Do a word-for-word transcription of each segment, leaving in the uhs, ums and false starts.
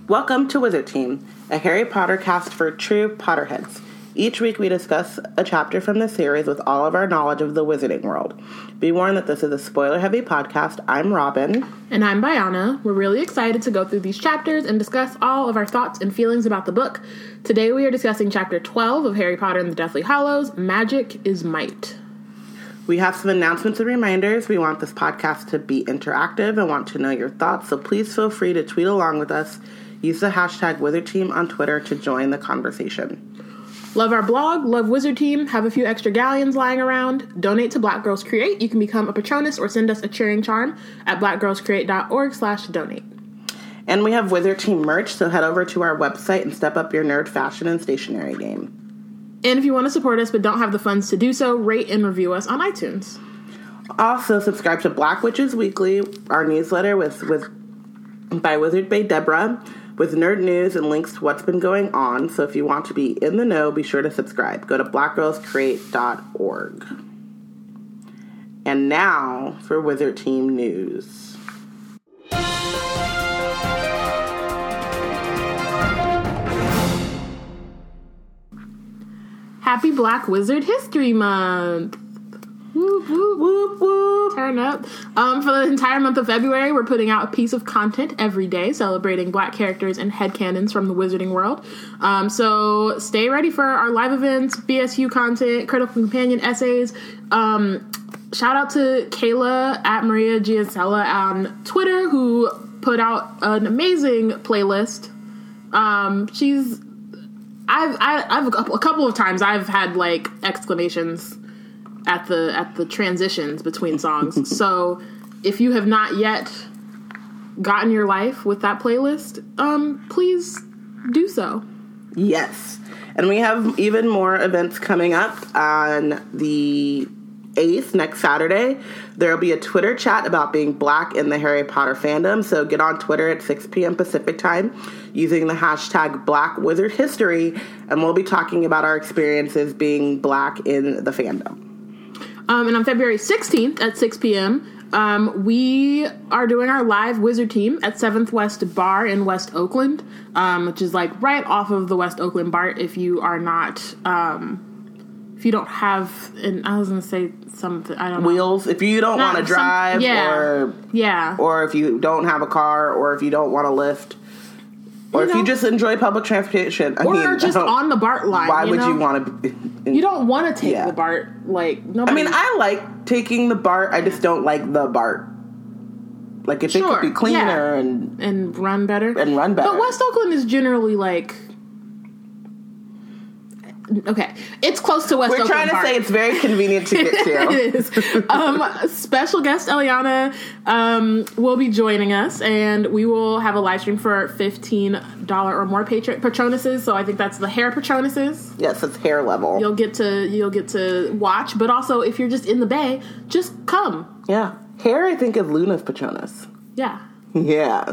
Welcome to Wizard Team, a Harry Potter cast for true Potterheads. Each week we discuss a chapter from the series with all of our knowledge of the wizarding world. Be warned that this is a spoiler-heavy podcast. I'm Robin. And I'm Bayana. We're really excited to go through these chapters and discuss all of our thoughts and feelings about the book. Today we are discussing Chapter twelve of Harry Potter and the Deathly Hallows, Magic is Might. We have some announcements and reminders. We want this podcast to be interactive and want to know your thoughts, so please feel free to tweet along with us. Use the hashtag WizardTeam on Twitter to join the conversation. Love our blog, love Wizard Team, have a few extra galleons lying around, donate to Black Girls Create. You can become a Patronus or send us a cheering charm at blackgirlscreate.org slash donate. And we have Wizard Team merch, so head over to our website and step up your nerd fashion and stationery game. And if you want to support us but don't have the funds to do so, rate and review us on iTunes. Also, subscribe to Black Witches Weekly, our newsletter with, with by Wizard Bay Deborah, with nerd news and links to what's been going on. So if you want to be in the know, be sure to subscribe. Go to black girls create dot org. And now for Wizard Team news. Happy Black Wizard History Month! Whoop, whoop, whoop, whoop. Turn up. Um, for the entire month of February, we're putting out a piece of content every day celebrating Black characters and headcanons from the wizarding world. Um, so stay ready for our live events, B S U content, critical companion essays. Um, shout out to Kayla at Maria Giacella on Twitter, who put out an amazing playlist. Um, she's, I've, I, I've a couple of times I've had like exclamations at the at the transitions between songs. So if you have not yet gotten your life with that playlist, um, please do so. Yes. And we have even more events coming up on the eighth, next Saturday. There will be a Twitter chat about being Black in the Harry Potter fandom. So get on Twitter at six p.m. Pacific time using the hashtag Black Wizard History, and we'll be talking about our experiences being Black in the fandom. Um, and on February sixteenth at six p.m., um, we are doing our live Wizard Team at seventh West Bar in West Oakland, um, which is like right off of the West Oakland BART if you are not, um, if you don't have, and I was going to say something, I don't know. Wheels, if you don't want to drive, some, yeah, or, yeah. or if you don't have a car, or if you don't want to lift. Or you if know, you just enjoy public transportation. I or mean, just on the BART line. Why you would know? you want to be... You don't want to take yeah. the BART. Like, nobody... I mean, I like taking the BART. I just don't like the BART. Like, if sure, it could be cleaner yeah. and... And run better. And run better. But West Oakland is generally, like... Okay, it's close to West We're Oakland trying to BART. say it's very convenient to get to. It is. Um, special guest Eliana um, will be joining us, and we will have a live stream for fifteen dollars or more patron- Patronuses. So I think that's the hair Patronuses. Yes, it's hair level. You'll get to you'll get to watch, but also if you're just in the Bay, just come. Yeah, hair. I think is Luna's Patronus. Yeah. Yeah.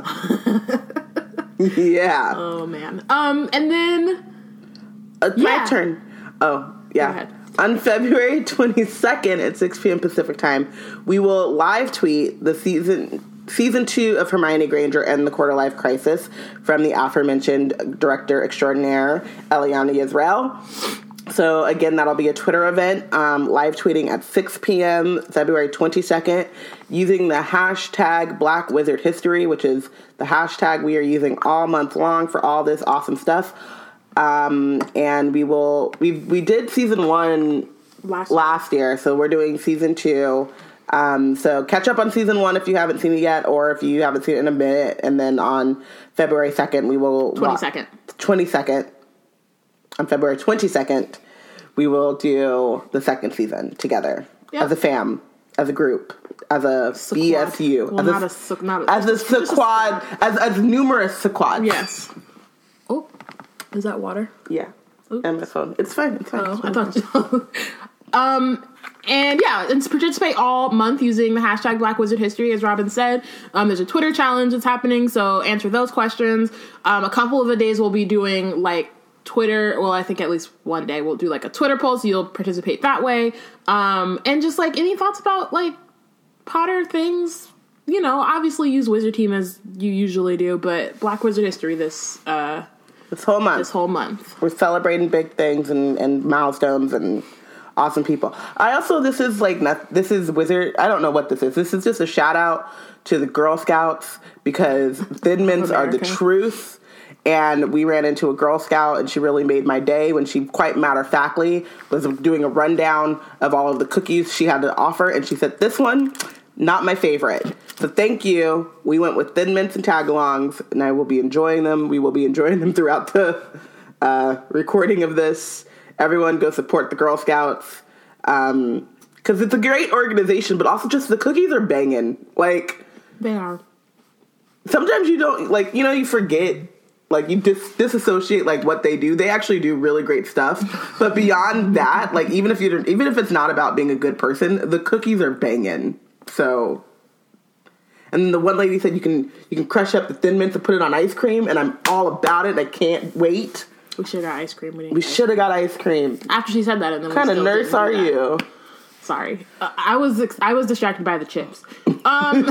Yeah. Oh man. Um, and then. It's yeah. my turn. Oh, yeah. On February twenty-second at six p.m. Pacific time, we will live tweet the season season two of Hermione Granger and the Quarter Life Crisis from the aforementioned director extraordinaire, Eliana Yisrael. So, again, that'll be a Twitter event, um, live tweeting at six p.m. February twenty-second, using the hashtag Black Wizard History, which is the hashtag we are using all month long for all this awesome stuff. Um, and we will, we, we did season one last, last year, so we're doing season two. Um, so catch up on season one if you haven't seen it yet, or if you haven't seen it in a minute. And then on February second, we will, twenty-second, twenty-second, on February twenty-second, we will do the second season together yep. as a fam, as a group, as a sequad. B S U, well, as not a, a, not a, as a sequad, as, as numerous sequads. Yes. Oh. Is that water? Yeah. Oops. And my phone. It's fine. It's fine. Oh, I thought. um, and yeah, and to participate all month using the hashtag Black Wizard History, as Robin said. Um, there's a Twitter challenge that's happening, so answer those questions. Um, a couple of the days we'll be doing like Twitter. Well, I think at least one day we'll do like a Twitter poll, so you'll participate that way. Um, and just like any thoughts about like Potter things, you know, obviously use Wizard Team as you usually do, but Black Wizard History this uh, this whole month. This whole month. We're celebrating big things and, and milestones and awesome people. I also, this is like, not, this is Wizard, I don't know what this is. This is just a shout out to the Girl Scouts because Thin Mints are the truth. And we ran into a Girl Scout, and she really made my day when she, quite matter-of-factly, was doing a rundown of all of the cookies she had to offer, and she said, this one, not my favorite. So thank you. We went with Thin Mints and Tagalongs, and I will be enjoying them. We will be enjoying them throughout the uh, recording of this. Everyone go support the Girl Scouts, um, because it's a great organization, but also just the cookies are banging. Like, they are. Sometimes you don't, like, you know, you forget. Like, you dis- disassociate, like, what they do. They actually do really great stuff. But beyond that, like, even if you even if it's not about being a good person, the cookies are banging. So, and the one lady said you can you can crush up the Thin Mints and put it on ice cream, and I'm all about it. I can't wait. We should have got ice cream. We, we should have got ice cream. After she said that, and then what kind of nurse are you? Sorry, uh, I was I was distracted by the chips. Um,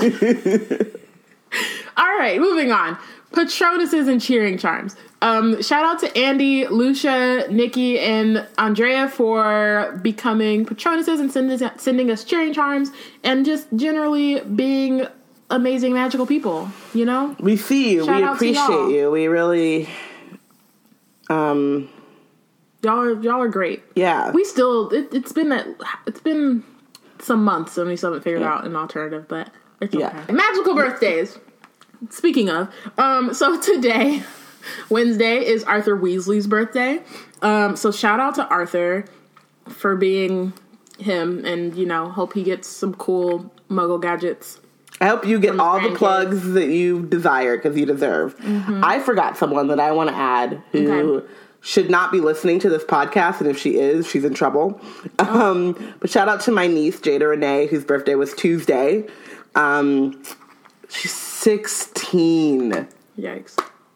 all right, moving on. Patronuses and cheering charms. Um, shout out to Andy, Lucia, Nikki, and Andrea for becoming patronuses and sending us, sending us cheering charms and just generally being amazing, magical people, you know? We see you. Shout we appreciate you. We really... Um, y'all are y'all are great. Yeah. We still... It, it's been that, it's been some months and we still haven't figured yeah. out an alternative, but it's okay. Yeah. Magical birthdays. Speaking of, um, so today, Wednesday, is Arthur Weasley's birthday. Um, so shout out to Arthur for being him, and, you know, hope he gets some cool Muggle gadgets. I hope you get all the plugs that you desire, because you deserve. Mm-hmm. I forgot someone that I want to add who okay. should not be listening to this podcast, and if she is, she's in trouble. Oh. Um, but shout out to my niece, Jada Renee, whose birthday was Tuesday. Um... She's sixteen. Yikes.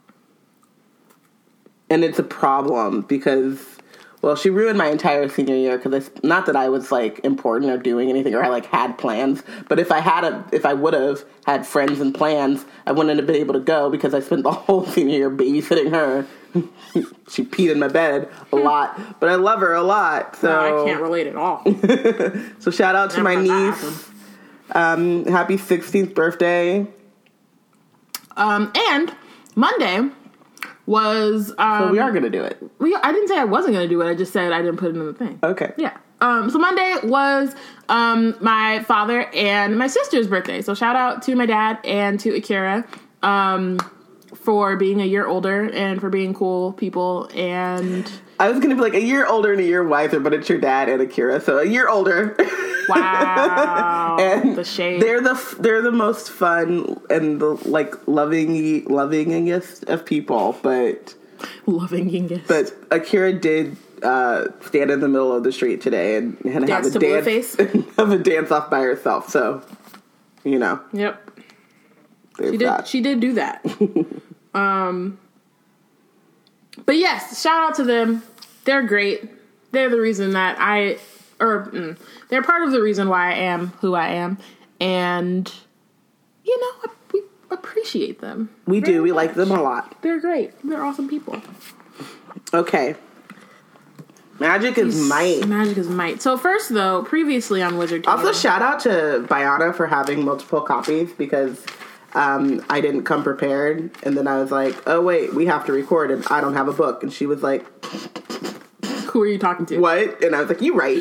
And it's a problem because, well, she ruined my entire senior year because it's not that I was, like, important or doing anything or I, like, had plans. But if I had a, if I would have had friends and plans, I wouldn't have been able to go because I spent the whole senior year babysitting her. She peed in my bed a lot. But I love her a lot. So no, I can't relate at all. So shout out to Never my niece. Um, happy sixteenth birthday. Um, and Monday was, um... So we are gonna do it. We, I didn't say I wasn't gonna do it, I just said I didn't put it in the thing. Okay. Yeah. Um, so Monday was, um, my father and my sister's birthday. So shout out to my dad and to Akira, um, for being a year older and for being cool people, and... I was gonna be like a year older and a year wiser, but it's your dad and Akira, so a year older. Wow. And the shade. They're the they're the most fun and the like loving lovingest of people, but lovingest. But Akira did uh, stand in the middle of the street today and, and have a dance face. have a dance off by herself. So, you know. Yep. She did. That. She did do that. um. But yes, shout out to them. They're great. They're the reason that I, or mm, they're part of the reason why I am who I am. And, you know, we appreciate them. We do. We much. like them a lot. They're great. They're awesome people. Okay. Magic is might. Magic is might. So first, though, previously on Wizard Kingdom. Also, shout out to Biana for having multiple copies because... Um, I didn't come prepared, and then I was like, oh, wait, we have to record, and I don't have a book. And she was like... Who are you talking to? What? And I was like, you right.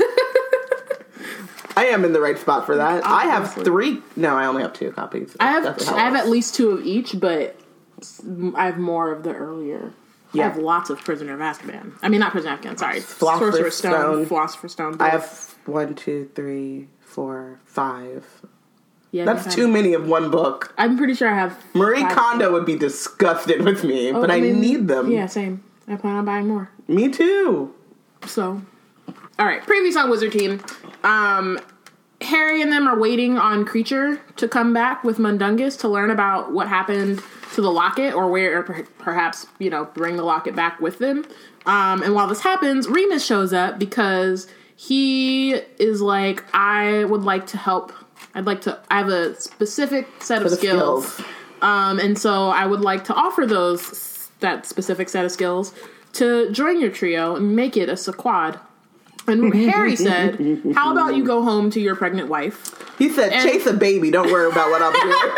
I am in the right spot for that. Obviously. I have three... No, I only have two copies. I have I have at least two of each, but I have more of the earlier... Yeah. I have lots of Prisoner of Azkaban. I mean, not Prisoner of Azkaban, sorry. Sorcerer's Stone, Stone, Philosopher's Stone. I have one, two, three, four, five... Yeah, that's too many of one book. I'm pretty sure I have... Marie Kondo books. Would be disgusted with me, oh, but I, mean, I need them. Yeah, same. I plan on buying more. Me too. So, all right. Previous on Wizard Team. Um, Harry and them are waiting on Creature to come back with Mundungus to learn about what happened to the locket, or where, or per- perhaps, you know, bring the locket back with them. Um, and while this happens, Remus shows up because he is like, I would like to help I'd like to, I have a specific set of skills. skills. Um, and so I would like to offer those, that specific set of skills to join your trio and make it a sequad. And Harry said, how about you go home to your pregnant wife? He said, and chase a baby. Don't worry about what I'm doing.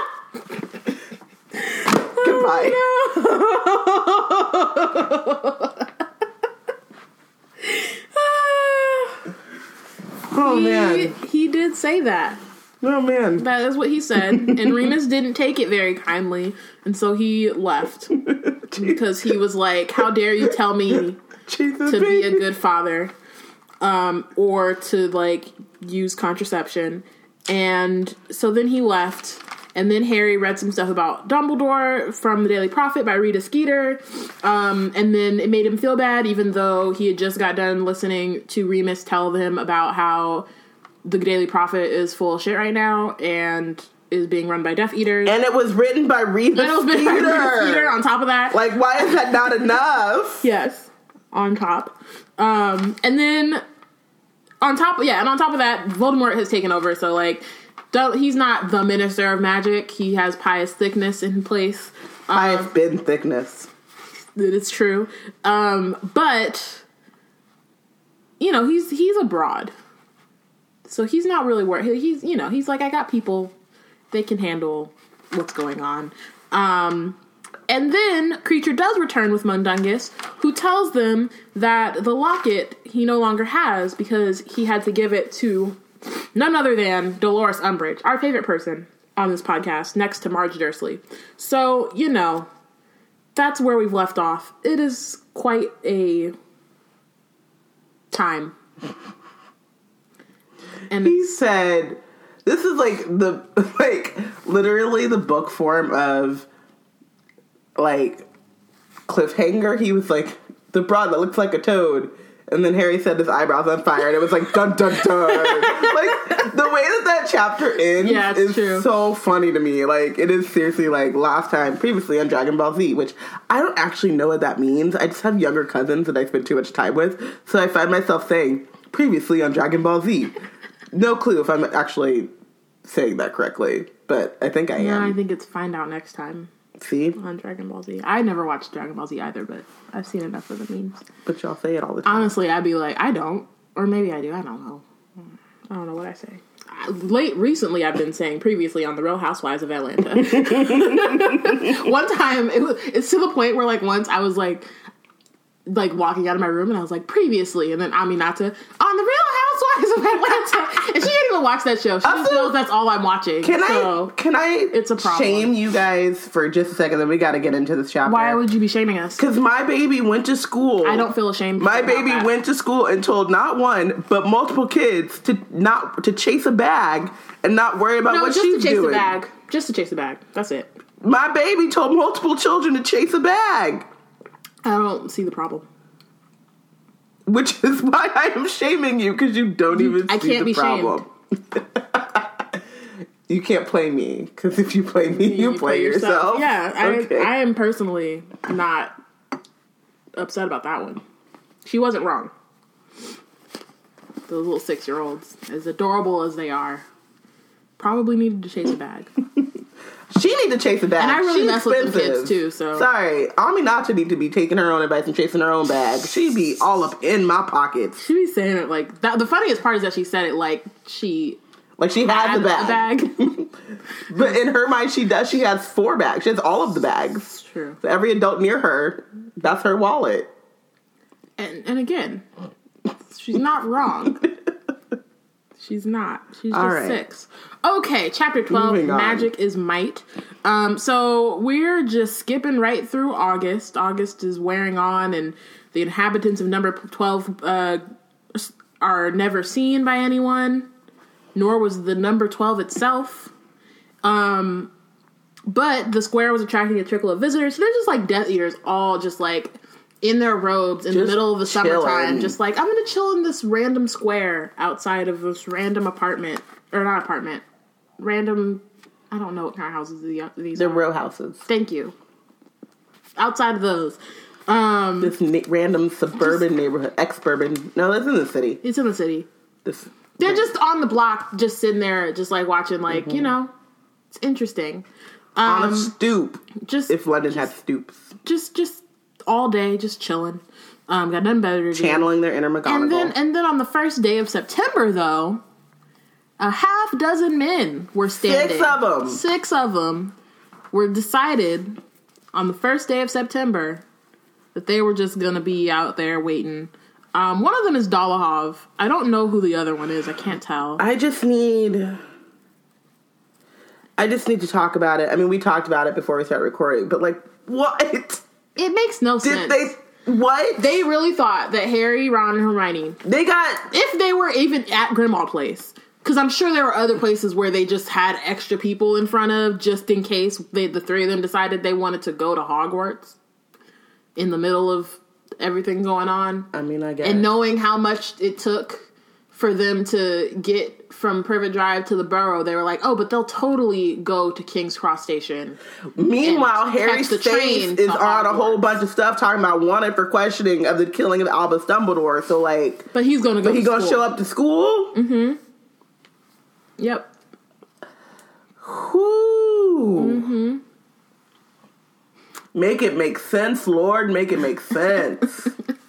Goodbye. Oh, he, man. He did say that. Oh, man. That is what he said. And Remus didn't take it very kindly. And so he left. Because he was like, how dare you tell me Jesus to baby. be a good father. Um, or to, like, use contraception. And so then he left. And then Harry read some stuff about Dumbledore from the Daily Prophet by Rita Skeeter. Um, and then it made him feel bad, even though he had just got done listening to Remus tell him about how the Daily Prophet is full of shit right now and is being run by Death Eaters. And it was written by Rita And it was written by Rita Skeeter on top of that. Like, why is that not enough? Yes, on top. Um, and then on top, yeah, and on top of that, Voldemort has taken over, so, like, he's not the Minister of Magic. He has Pious Thickness in place. Pious um, Bin Thickness. It's true. Um, but, you know, he's he's abroad. So he's not really worried. He's, you know, he's like, I got people. They can handle what's going on. Um, and then Kreacher does return with Mundungus, who tells them that the locket he no longer has because he had to give it to none other than Dolores Umbridge, our favorite person on this podcast, next to Marge Dursley. So, you know, that's where we've left off. It is quite a time. And he said, this is like the, like, literally the book form of, like, cliffhanger. He was like, the broad that looks like a toad. And then Harry said his eyebrows on fire, and it was like, dun, dun, dun. Like, the way that that chapter ends yeah, is true. so funny to me. Like, it is seriously like last time, previously on Dragon Ball Z, which I don't actually know what that means. I just have younger cousins that I spend too much time with. So I find myself saying, previously on Dragon Ball Z. No clue if I'm actually saying that correctly, but I think I am. Yeah, I think it's find out next time. See? On Dragon Ball Z. I never watched Dragon Ball Z either, but I've seen enough of the memes. But y'all say it all the time. Honestly, I'd be like, I don't. Or maybe I do. I don't know. I don't know what I say. I, late recently, I've been saying previously on The Real Housewives of Atlanta. One time, it was, it's to the point where, like, once I was, like, like, walking out of my room, and I was like, previously, and then Aminata, on The Real Housewives of Atlanta. And she didn't even watch that show. She also, just knows that's all I'm watching. Can so I, can I it's a problem. shame you guys for just a second, then we gotta get into this chapter. Why would you be shaming us? Because my baby went to school. I don't feel ashamed. My baby that. went to school and told not one, but multiple kids to not, to chase a bag and not worry about no, what just she's to chase doing. the bag. Just to chase the bag. That's it. My baby told multiple children to chase a bag. I don't see the problem. Which is why I am shaming you, because you don't even I see can't the be problem. You can't play me, because if you play me, you, you play, play yourself. yourself. Yeah, okay. I, I am personally not upset about that one. She wasn't wrong. Those little six-year-olds, as adorable as they are, probably needed to chase a bag. She need to chase a bag. And I really She's mess expensive. with the kids, too, so. Sorry, Aminata need to be taking her own advice and chasing her own bag. She be all up in my pockets. She be saying it like, that. The funniest part is that she said it like she... Like she has a bag. A bag. But in her mind, she does. She has four bags. She has all of the bags. True. So every adult near her, that's her wallet. And and again, she's not wrong. She's not. She's just right. six. Okay, chapter twelve, Magic is Might. Um, so we're just skipping right through August. August is wearing on, and the inhabitants of number twelve uh, are never seen by anyone, nor was the number twelve itself. Um, but the square was attracting a trickle of visitors. So they're just like Death Eaters, all just like in their robes in just the middle of the chilling. Summertime, just like, I'm gonna chill in this random square outside of this random apartment, or not apartment, random, I don't know what kind of houses these are. They're real houses. Thank you. Outside of those. Um, this na- random suburban just, neighborhood, ex-suburban, no, that's in the city. It's in the city. This They're just on the block, just sitting there, just like watching, like, mm-hmm. you know, it's interesting. Um, on a stoop. Just if London just, had stoops. Just, just all day, just chilling. Um, got nothing better to do. Channeling their inner McGonagall. And then, and then on the first day of September, though, a half dozen men were standing. Six of them. Six of them were decided on the first day of September that they were just going to be out there waiting. Um, one of them is Dolohov. I don't know who the other one is. I can't tell. I just need... I just need to talk about it. I mean, we talked about it before we started recording, but, like, what? It makes no Did sense. Did they... What? They really thought that Harry, Ron, and Hermione... They got... If they were even at Grimmauld Place... Because I'm sure there were other places where they just had extra people in front of, just in case they, the three of them decided they wanted to go to Hogwarts in the middle of everything going on. I mean, I guess. And knowing how much it took for them to get from Privet Drive to the Burrow, they were like, oh, but they'll totally go to King's Cross Station. Meanwhile, Harry's face is on a whole bunch of stuff talking about wanted for questioning of the killing of Albus Dumbledore. So, like... But he's going to go But he's going to show up to school? Mm-hmm. Yep. Whoo. Mm-hmm. Make it make sense, Lord. Make it make sense.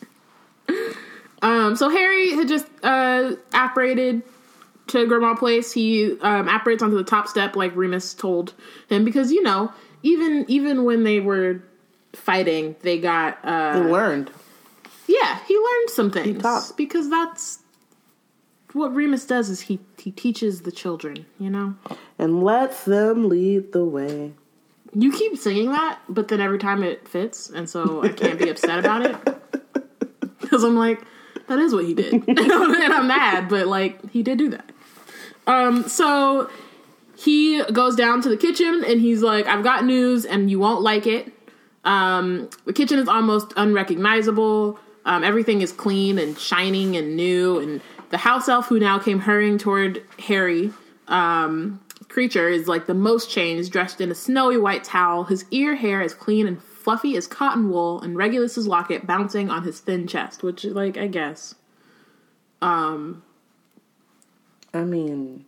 um. So Harry had just uh, apparated to Grimmauld Place. He um, apparates onto the top step, like Remus told him, because you know, even even when they were fighting, they got. Uh, he learned. Yeah, he learned some things. He taught. Because that's what Remus does. Is he he teaches the children, you know, and lets them lead the way. You keep singing that, but then every time it fits, and so I can't be upset about it. Because I'm like, that is what he did. And I'm mad, but, like, he did do that. Um, so he goes down to the kitchen, and he's like, I've got news, and you won't like it. Um, the kitchen is almost unrecognizable. Um, everything is clean and shining and new, and the house elf who now came hurrying toward Harry, um... creature is like the most changed, dressed in a snowy white towel. His ear hair is clean and fluffy as cotton wool, and Regulus's locket bouncing on his thin chest, which, like, I guess. Um, I mean,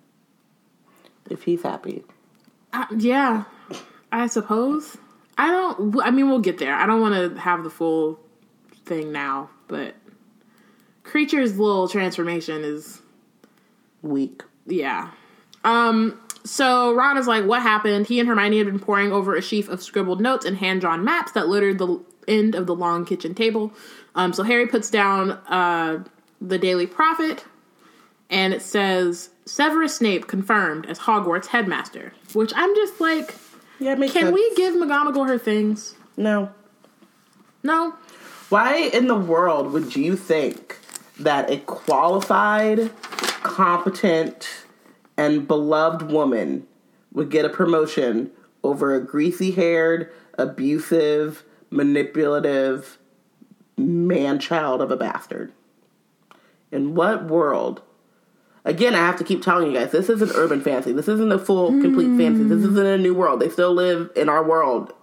if he's happy. Uh, yeah, I suppose. I don't, I mean, we'll get there. I don't want to have the full thing now, but Creature's little transformation is... weak. Yeah. Um... So Ron is like, what happened? He and Hermione had been poring over a sheaf of scribbled notes and hand-drawn maps that littered the end of the long kitchen table. Um, so Harry puts down uh, the Daily Prophet, and it says, Severus Snape confirmed as Hogwarts headmaster. Which I'm just like, yeah, it makes can sense. we give McGonagall her things? No. No? Why in the world would you think that a qualified, competent... and beloved woman would get a promotion over a greasy-haired, abusive, manipulative man-child of a bastard? In what world? Again, I have to keep telling you guys, this isn't urban fantasy. This isn't a full, complete mm. fantasy. This isn't a new world. They still live in our world.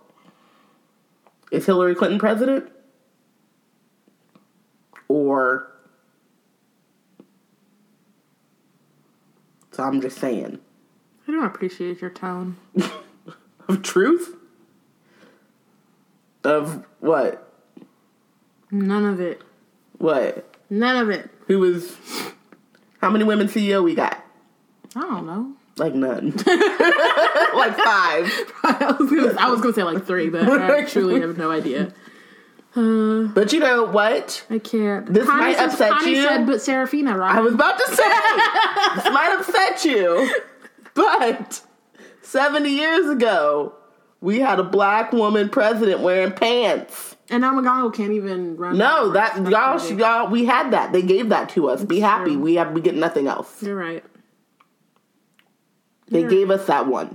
Is Hillary Clinton president? Or... So I'm just saying. I don't appreciate your tone. Of truth? Of what? None of it. What? None of it. Who was... How many women C E O we got? I don't know. Like none. Like five. I was gonna, I was gonna say like three, but I truly have no idea. Uh, but you know what? I can't. This Connie might says, upset Connie you. said, but Serafina, right? I was about to say, this might upset you, but seventy years ago, we had a black woman president wearing pants. And now McGonagall can't even run. No, that y'all, y'all, we had that. They gave that to us. That's Be happy. True. We have, we get nothing else. You're right. They You're gave right. us that one.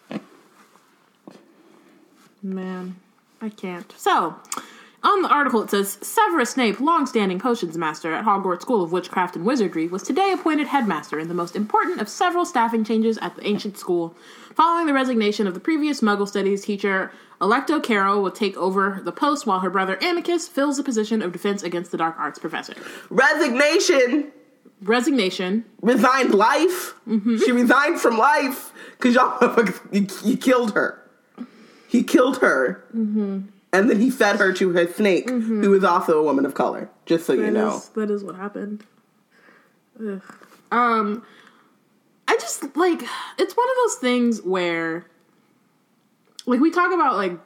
Man, I can't. So. On the article, it says, Severus Snape, long-standing potions master at Hogwarts School of Witchcraft and Wizardry, was today appointed headmaster in the most important of several staffing changes at the ancient school. Following the resignation of the previous Muggle Studies teacher, Alecto Carroll will take over the post while her brother Amicus fills the position of Defense Against the Dark Arts professor. Resignation! resignation. Resigned life. Mm-hmm. She resigned from life because y'all you, you killed her. He killed her. Mm-hmm. And then he fed her to her snake, mm-hmm. who is also a woman of color. Just so that you know. Is, that is what happened. Ugh. Um, I just, like, it's one of those things where, like, we talk about, like,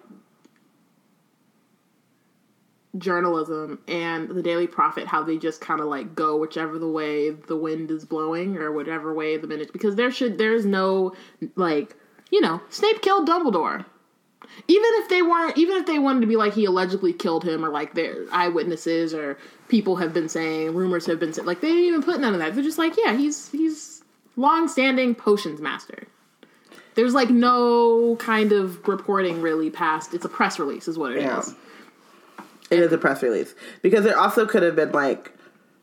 journalism and the Daily Prophet, how they just kind of, like, go whichever the way the wind is blowing or whatever way the minute, because there should, there's no, like, you know, Snape killed Dumbledore. Even if they weren't, even if they wanted to be like he allegedly killed him, or like their eyewitnesses or people have been saying, rumors have been saying, like they didn't even put none of that. They're just like, yeah, he's he's long-standing potions master. There's like no kind of reporting really past. It's a press release, is what it yeah. is. It is a press release because there also could have been like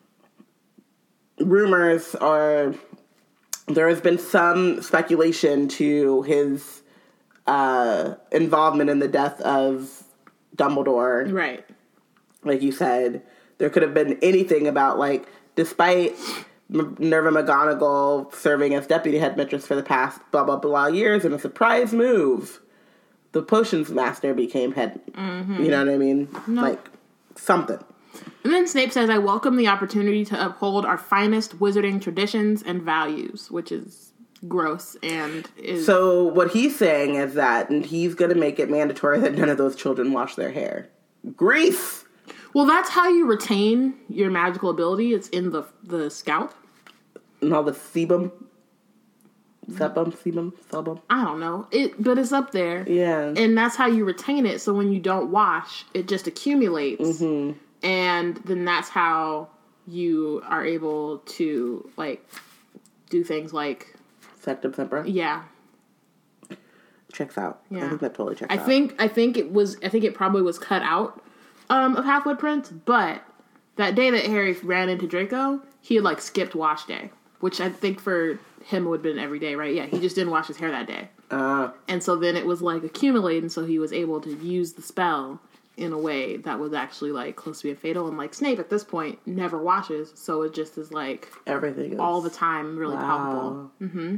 rumors, or there has been some speculation to his. Uh, involvement in the death of Dumbledore. Right. Like you said, there could have been anything about, like, despite Minerva McGonagall serving as deputy headmistress for the past blah, blah, blah years, in a surprise move, the potions master became head. Mm-hmm. You know what I mean? No. Like, something. And then Snape says, I welcome the opportunity to uphold our finest wizarding traditions and values, which is gross and is... So what he's saying is that he's going to make it mandatory that none of those children wash their hair. Grief! Well, that's how you retain your magical ability. It's in the the scalp. And all the sebum. Sebum, sebum, sebum. I don't know. It, but it's up there. Yeah. And that's how you retain it. So when you don't wash, it just accumulates. Mm-hmm. And then that's how you are able to, like, do things like... Sectum Sempra? Yeah. Checks out. Yeah. I think that totally checks I out. think, I think it was, I think it probably was cut out um, of Half-Blood Prince, but that day that Harry ran into Draco, he had, like, skipped wash day, which I think for him would have been every day, right? Yeah, he just didn't wash his hair that day. Uh, and so then it was, like, accumulating, so he was able to use the spell in a way that was actually, like, close to being fatal. And, like, Snape, at this point, never washes, so it just is, like... Everything is... all the time, really wow. palpable. Mm-hmm.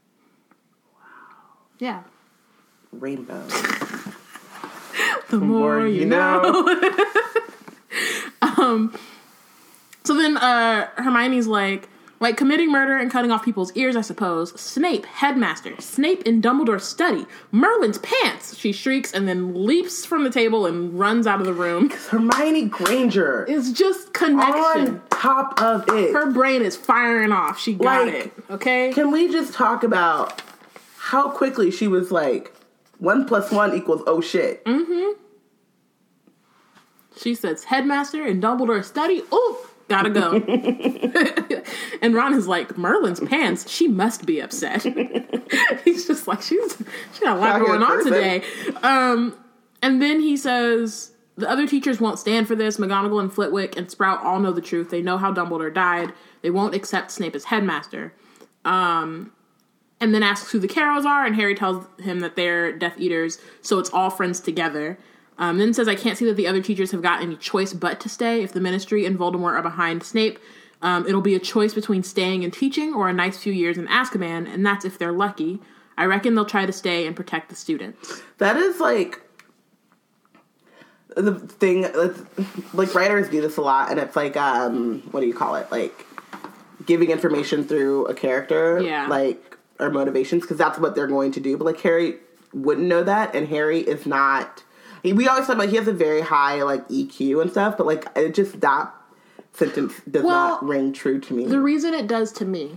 Wow. Yeah. Rainbow. the, the more, more you know. know. um, so then uh, Hermione's like... Like, committing murder and cutting off people's ears, I suppose. Snape, headmaster. Snape in Dumbledore's study. Merlin's pants! She shrieks and then leaps from the table and runs out of the room. Because Hermione Granger is just connection. On top of it. Her brain is firing off. She got like, it. Okay? Can we just talk about how quickly she was like, one plus one equals oh shit. Mm-hmm. She says, headmaster in Dumbledore's study. Ooh! Gotta go. And Ron is like, Merlin's pants, she must be upset. He's just like, she's she got a lot going on today. Um, and then he says, the other teachers won't stand for this. McGonagall and Flitwick and Sprout all know the truth. They know how Dumbledore died. They won't accept Snape as headmaster. Um, and then asks who the Carrows are, and Harry tells him that they're Death Eaters, so it's all friends together. Um, then says, I can't see that the other teachers have got any choice but to stay. If the Ministry and Voldemort are behind Snape, um, it'll be a choice between staying and teaching or a nice few years in Azkaban, and that's if they're lucky. I reckon they'll try to stay and protect the students. That is, like, the thing, like, writers do this a lot, and it's like, um, what do you call it? Like, giving information through a character, yeah. like, or motivations, because that's what they're going to do. But, like, Harry wouldn't know that, and Harry is not... We always talk about he has a very high, like, E Q and stuff, but, like, it just, that sentence does well, not ring true to me. The reason it does to me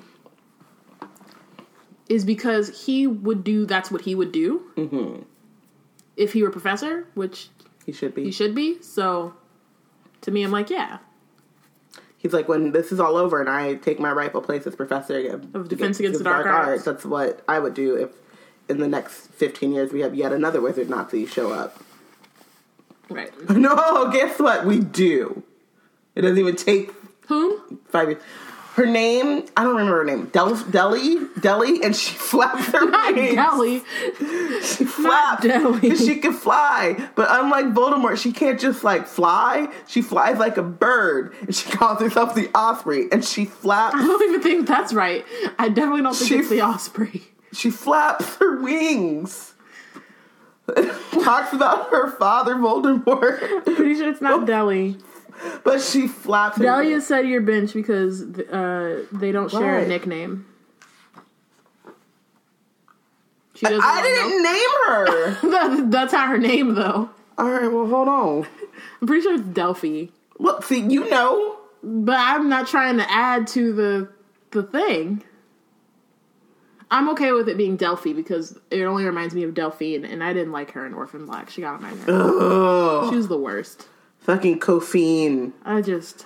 is because he would do, that's what he would do. Mm-hmm. If he were professor, which... He should be. He should be, so, to me, I'm like, yeah. He's like, when this is all over and I take my rightful place as professor of, of Defense Against the Dark, dark arts. arts, that's what I would do if, in the next fifteen years, we have yet another wizard Nazi show up. Right. No, guess what? We do. It doesn't even take... Whom? Five years. Her name, I don't remember her name. Del- Deli? Deli? And she flaps her Not wings. Deli. She flaps. Because she can fly. But unlike Voldemort, she can't just, like, fly. She flies like a bird. And she calls herself the Osprey. And she flaps. I don't even think that's right. I definitely don't think she, it's the Osprey. She flaps her wings. Talks about her father, Voldemort. Pretty sure it's not Deli. But she flaps her Delia said your bench because uh, they don't share Why? a nickname. She I, I didn't name her. that, that's not her name, though. All right, well, hold on. I'm pretty sure it's Delphi. Look, see, you know. But I'm not trying to add to the the thing. I'm okay with it being Delphi because it only reminds me of Delphine, and I didn't like her in Orphan Black. She got on my nerves. Ugh. She was the worst. Fucking Coffeen. I just...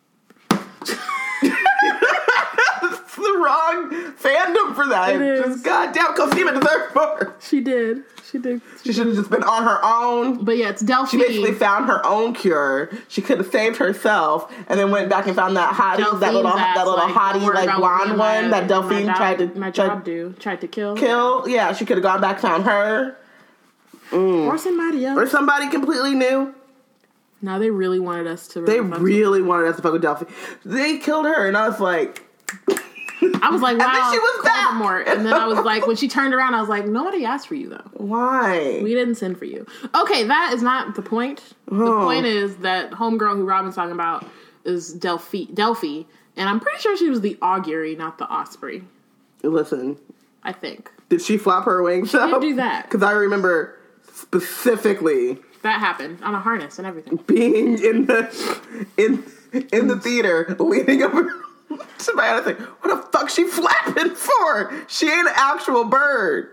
It's the wrong fandom for that. It is. Just goddamn Coffeen deserved more. She did. She did. She should have just been on her own. But yeah, it's Delphi. She basically found her own cure. She could have saved herself, and then went back and found that hottie, Delphine's that little, ass, that little like, hottie, worried like about blonde what one my- that Delphine my job- tried to my tried, job do tried to kill. kill. Yeah, she could have gone back, found her, mm. Or somebody else. or somebody completely new. No, they really wanted us to. They really wanted us to fuck with Delphine. They killed her, and I was like. I was like, wow. And then she was back. Voldemort. And then I was like, when she turned around, I was like, nobody asked for you, though. Why? We didn't send for you. Okay, that is not the point. Oh. The point is that homegirl who Robin's talking about is Delphi, Delphi, and I'm pretty sure she was the Augury, not the Osprey. Listen. I think. Did she flap her wings? She did do that. Because I remember specifically That happened on a harness and everything. being in the in in the theater, leaning over to my other thing. What the fuck she flapping for? She ain't an actual bird.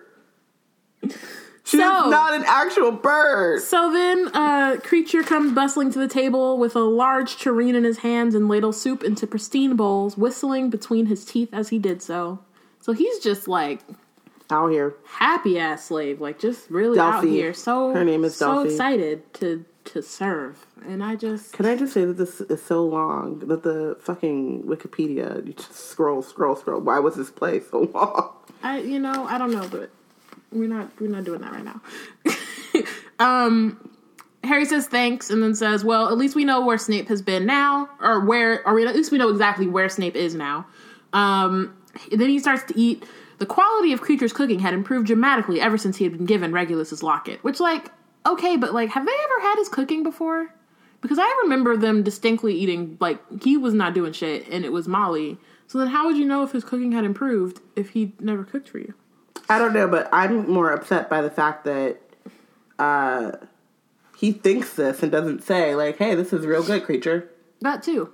She's So- not an actual bird. So then, uh, Creature comes bustling to the table with a large tureen in his hands and ladles soup into pristine bowls, whistling between his teeth as he did so. So he's just like Out here. happy ass slave, like just really Delphi. out here. So Her name is so Delphi. excited to to serve, and I just Can I just say that this is so long that the fucking Wikipedia, you just scroll, scroll, scroll. Why was this play so long? I you know I don't know, but we're not we're not doing that right now. um. Harry says thanks and then says, well, at least we know where Snape has been now, or where, or at least we know exactly where Snape is now. Um, then he starts to eat. The quality of Creature's cooking had improved dramatically ever since he had been given Regulus's locket, which, like, okay, but, like, have they ever had his cooking before? Because I remember them distinctly eating, like, he was not doing shit, and it was Molly. So then how would you know if his cooking had improved if he never cooked for you? I don't know, but I'm more upset by the fact that uh, he thinks this and doesn't say, like, hey, this is real good, Creature. That, too.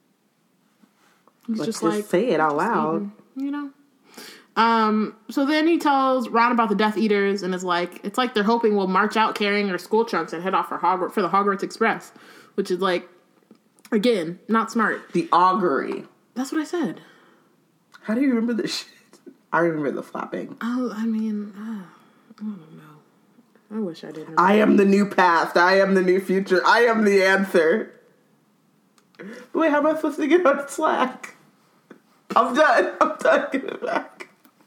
He's Let's just, just like... say it out loud. Eating, you know? Um, so then he tells Ron about the Death Eaters and is like, it's like they're hoping we'll march out carrying our school trunks and head off for Hogwarts, for the Hogwarts Express, which is like, again, not smart. The augury. That's what I said. How do you remember this shit? I remember the flapping. Oh, I mean, uh, I don't know. I wish I didn't. I am the new past. I am the new future. I am the answer. Wait, how am I supposed to get on Slack? I'm done. I'm done. Give it back.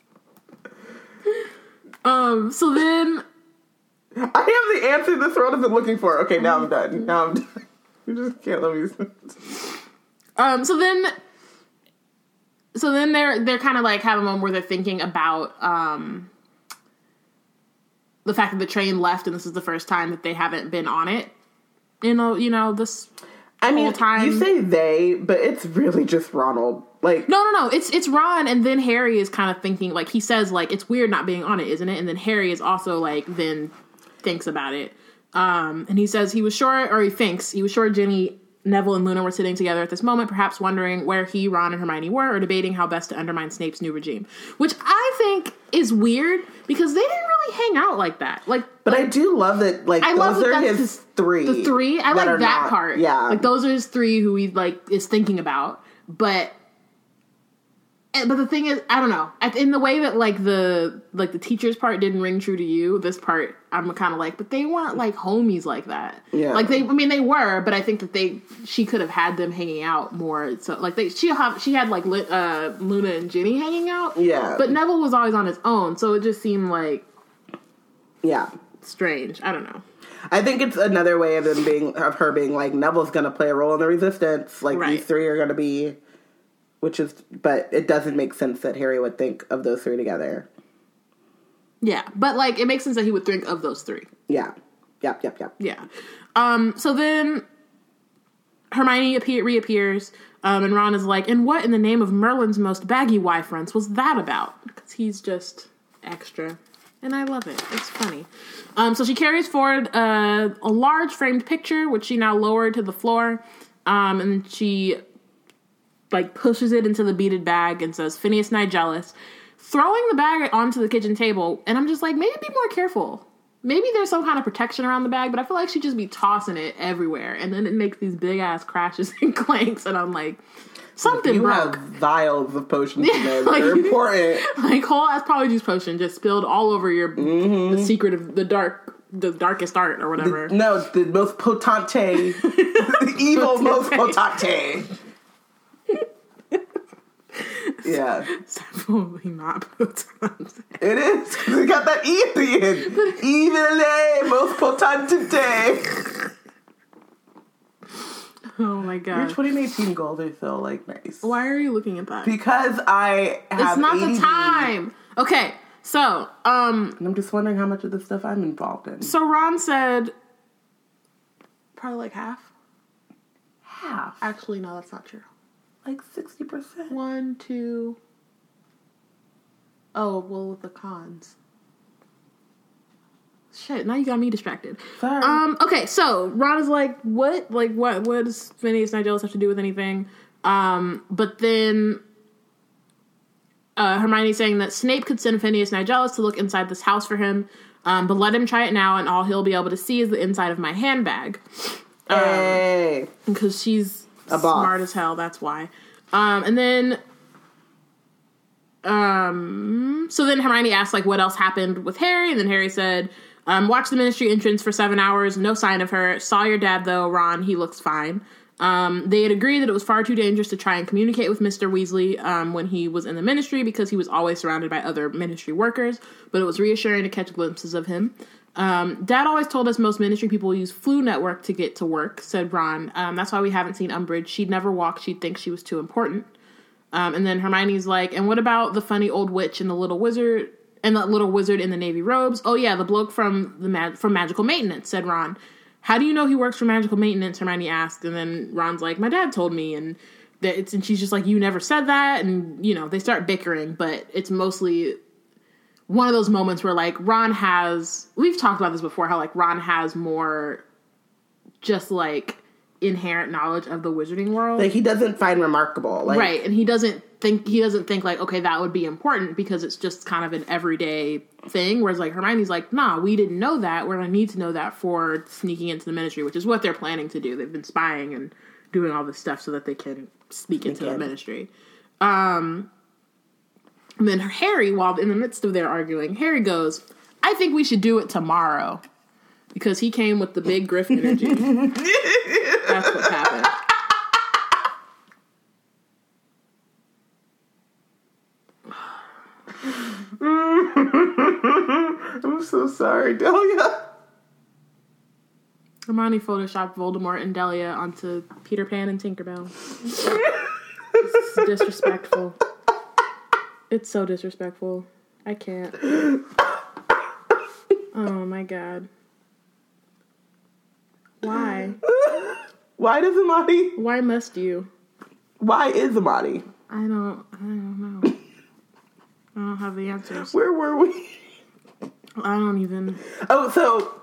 Um, so then... I am the answer this world has been looking for. Okay, now I'm done. Now I'm done. You just can't let me... Um, so then... So then they're, they're kind of like have a moment where they're thinking about, um... the fact that the train left and this is the first time that they haven't been on it. You know, you know, this... I mean, time. you say they, but it's really just Ronald. Like, no, no, no. It's it's Ron, and then Harry is kind of thinking, like, he says, like, it's weird not being on it, isn't it? And then Harry is also, like, then thinks about it. Um, and he says he was sure, or he thinks, he was sure Ginny, Neville, and Luna were sitting together at this moment, perhaps wondering where he, Ron, and Hermione were, or debating how best to undermine Snape's new regime. Which I think is weird, because they didn't really hang out like that. Like, but like, I do love that, like, I those love that are that's his his, three. The three? I like that that not, part. Yeah. Like, those are his three who he, like, is thinking about. But but the thing is, I don't know. In the way that like the like the teacher's part didn't ring true to you, this part I'm kind of like, but they weren't like homies like that. Yeah. Like they, I mean, they were, but I think that they she could have had them hanging out more. So like they she have she had like uh, Luna and Ginny hanging out. Yeah. But Neville was always on his own, so it just seemed like yeah strange. I don't know. I think it's another way of them being of her being like Neville's going to play a role in the Resistance. Like right. these three are going to be. Which is, but it doesn't make sense that Harry would think of those three together. Yeah, but like it makes sense that he would think of those three. Yeah, yep, yep, yep. Yeah. Um. So then Hermione appear, reappears, um, and Ron is like, "And what in the name of Merlin's most baggy Y-fronts was that about?" Because he's just extra, and I love it. It's funny. Um. So she carries forward uh, a large framed picture, which she now lowered to the floor, um, and she. like pushes it into the beaded bag and says Phineas Nigellus, throwing the bag onto the kitchen table. And I'm just like, maybe be more careful. Maybe there's some kind of protection around the bag, but I feel like she'd just be tossing it everywhere. And then it makes these big ass crashes and clanks. And I'm like, something you broke. Have vials of potions in there. Like, they're important. Like whole ass probably juice potion just spilled all over your mm-hmm. the secret of the dark, the darkest art or whatever. The, no, the most potente, the evil most potente. Yeah. It's definitely not potente. It is. We got that E at the end. Evile, most potente. Oh my god. Your twenty eighteen goals are so, like, nice. Why are you looking at that? Because I have It's not A D D. the time. Okay, so, um... And I'm just wondering how much of the stuff I'm involved in. So Ron said... Probably like half. Half? Actually, no, that's not true. Like sixty percent. One, two... Oh, well, with the cons. Shit, now you got me distracted. Sorry. Um, okay, so Ron is like, what? Like, what, what does Phineas Nigellus have to do with anything? Um, but then uh, Hermione's saying that Snape could send Phineas Nigellus to look inside this house for him, um, but let him try it now, and all he'll be able to see is the inside of my handbag. Hey. Um, because she's A boss. Smart as hell, that's why. Um, and then... Um, so then Hermione asked, like, what else happened with Harry, and then Harry said... Um, watched the ministry entrance for seven hours. No sign of her. Saw your dad, though, Ron. He looks fine. Um, they had agreed that it was far too dangerous to try and communicate with Mister Weasley um, when he was in the ministry because he was always surrounded by other ministry workers, but it was reassuring to catch glimpses of him. Um, Dad always told us most ministry people use Flu Network to get to work, said Ron. Um, that's why we haven't seen Umbridge. She'd never walk. She'd think she was too important. Um, and then Hermione's like, and what about the funny old witch and the little wizard... And that little wizard in the navy robes. Oh, yeah, the bloke from the mag- from Magical Maintenance, said Ron. How do you know he works for Magical Maintenance? Hermione asked. And then Ron's like, my dad told me. And that it's, and she's just like, you never said that. And, you know, they start bickering. But it's mostly one of those moments where, like, Ron has... We've talked about this before, how, like, Ron has more just, like, inherent knowledge of the wizarding world. Like, he doesn't find remarkable. Like, right, and he doesn't think, he doesn't think, like, okay, that would be important because it's just kind of an everyday thing, whereas, like, Hermione's like, nah, we didn't know that, we're gonna need to know that for sneaking into the ministry, which is what they're planning to do. They've been spying and doing all this stuff so that they can sneak into the ministry. Um, and then Harry, while in the midst of their arguing, Harry goes, I think we should do it tomorrow. Because he came with the big Griff energy. That's what happened. I'm so sorry, Delia. Hermione photoshopped Voldemort and Delia onto Peter Pan and Tinkerbell. It's disrespectful. It's so disrespectful. I can't. Oh my god. Why? Why does Amadi? Why must you? Why is Amadi? I don't. I don't know. I don't have the answers. Where were we? I don't even. Oh, so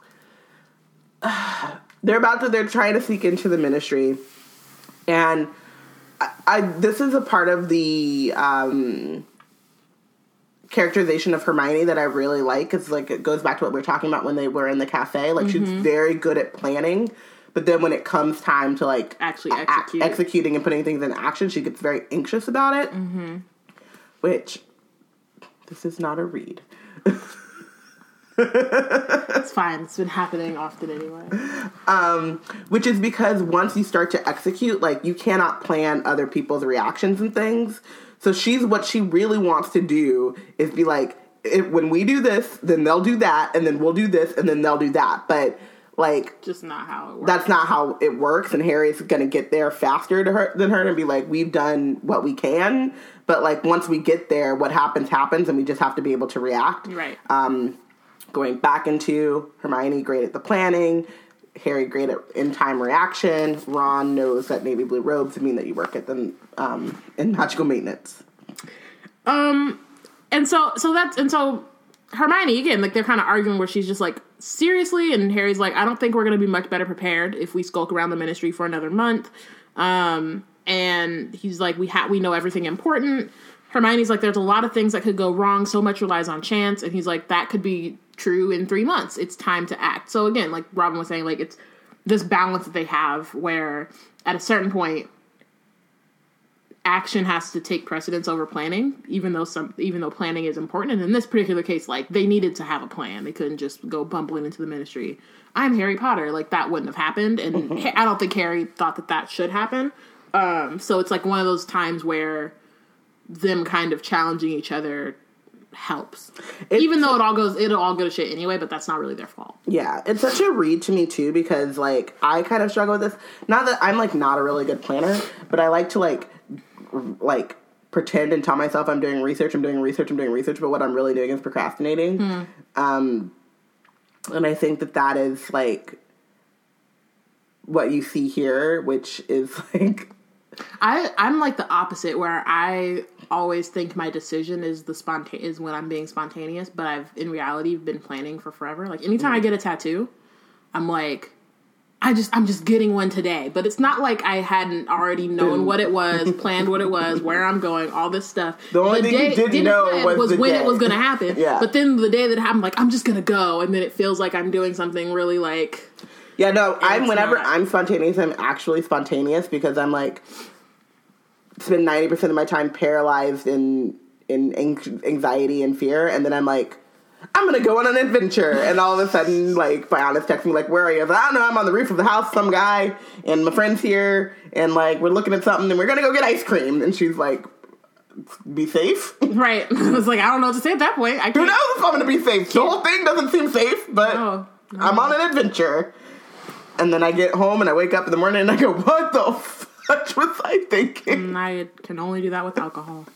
uh, they're about to. They're trying to sneak into the ministry, and I. I this is a part of the um, characterization of Hermione that I really like. It's like it goes back to what we were talking about when they were in the cafe. Like mm-hmm. she's very good at planning, but then when it comes time to like actually execute. a- executing and putting things in action, she gets very anxious about it. Mm-hmm. which this is not a read. It's fine. It's been happening often anyway. Um, which is because once you start to execute, like, you cannot plan other people's reactions and things. So she's, what she really wants to do is be like, if, when we do this, then they'll do that, and then we'll do this, and then they'll do that. But, like... just not how it works. That's not how it works, and Harry's gonna get there faster to her than her and be like, we've done what we can, but, like, once we get there, what happens, happens, and we just have to be able to react. Right. Um... Going back into Hermione, great at the planning. Harry, great at in-time reaction. Ron knows that navy blue robes mean that you work at them um, in magical maintenance. Um, and so, so that's, and so Hermione, again, like, they're kind of arguing where she's just like, seriously? And Harry's like, I don't think we're going to be much better prepared if we skulk around the Ministry for another month. Um, and he's like, we ha- we know everything important. Hermione's like, there's a lot of things that could go wrong. So much relies on chance. And he's like, that could be true in three months. It's time to act. So again, like Robin was saying, like, it's this balance that they have where at a certain point, action has to take precedence over planning, even though some, even though planning is important. And in this particular case, like, they needed to have a plan. They couldn't just go bumbling into the Ministry. I'm Harry Potter. Like, that wouldn't have happened. And mm-hmm. I don't think Harry thought that that should happen. Um, so it's like one of those times where them kind of challenging each other helps. It's, even though it all goes, it'll all go to shit anyway, but that's not really their fault. Yeah, it's such a read to me too, because like I kind of struggle with this. Not that I'm like not a really good planner, but I like to like like pretend and tell myself I'm doing research, I'm doing research, I'm doing research, but what I'm really doing is procrastinating. Mm. Um, and I think that that is like what you see here, which is like I I'm like the opposite, where I always think my decision is the sponta- is when I'm being spontaneous, but I've in reality been planning for forever. Like anytime mm. I get a tattoo, I'm like, I just I'm just getting one today. But it's not like I hadn't already known mm. what it was, planned what it was, where I'm going, all this stuff. The only the thing day, you didn't, didn't know was, was when day. it was going to happen. Yeah. But then the day that it happened, like I'm just going to go, and then it feels like I'm doing something really like. Yeah, no. I'm whenever not. I'm spontaneous, I'm actually spontaneous because I'm like. Spend ninety percent of my time paralyzed in in anxiety and fear, and then I'm like, I'm gonna go on an adventure, and all of a sudden, like, my honest texts me like, where are you? I, like, I don't know, I'm on the roof of the house, some guy, and my friend's here, and like, we're looking at something, and we're gonna go get ice cream, and she's like, be safe? Right. I was like, I don't know what to say at that point. I can't. Who knows if I'm gonna be safe? The whole thing doesn't seem safe, but no, no. I'm on an adventure. And then I get home, and I wake up in the morning, and I go, what the fuck? What was I thinking? And I can only do that with alcohol.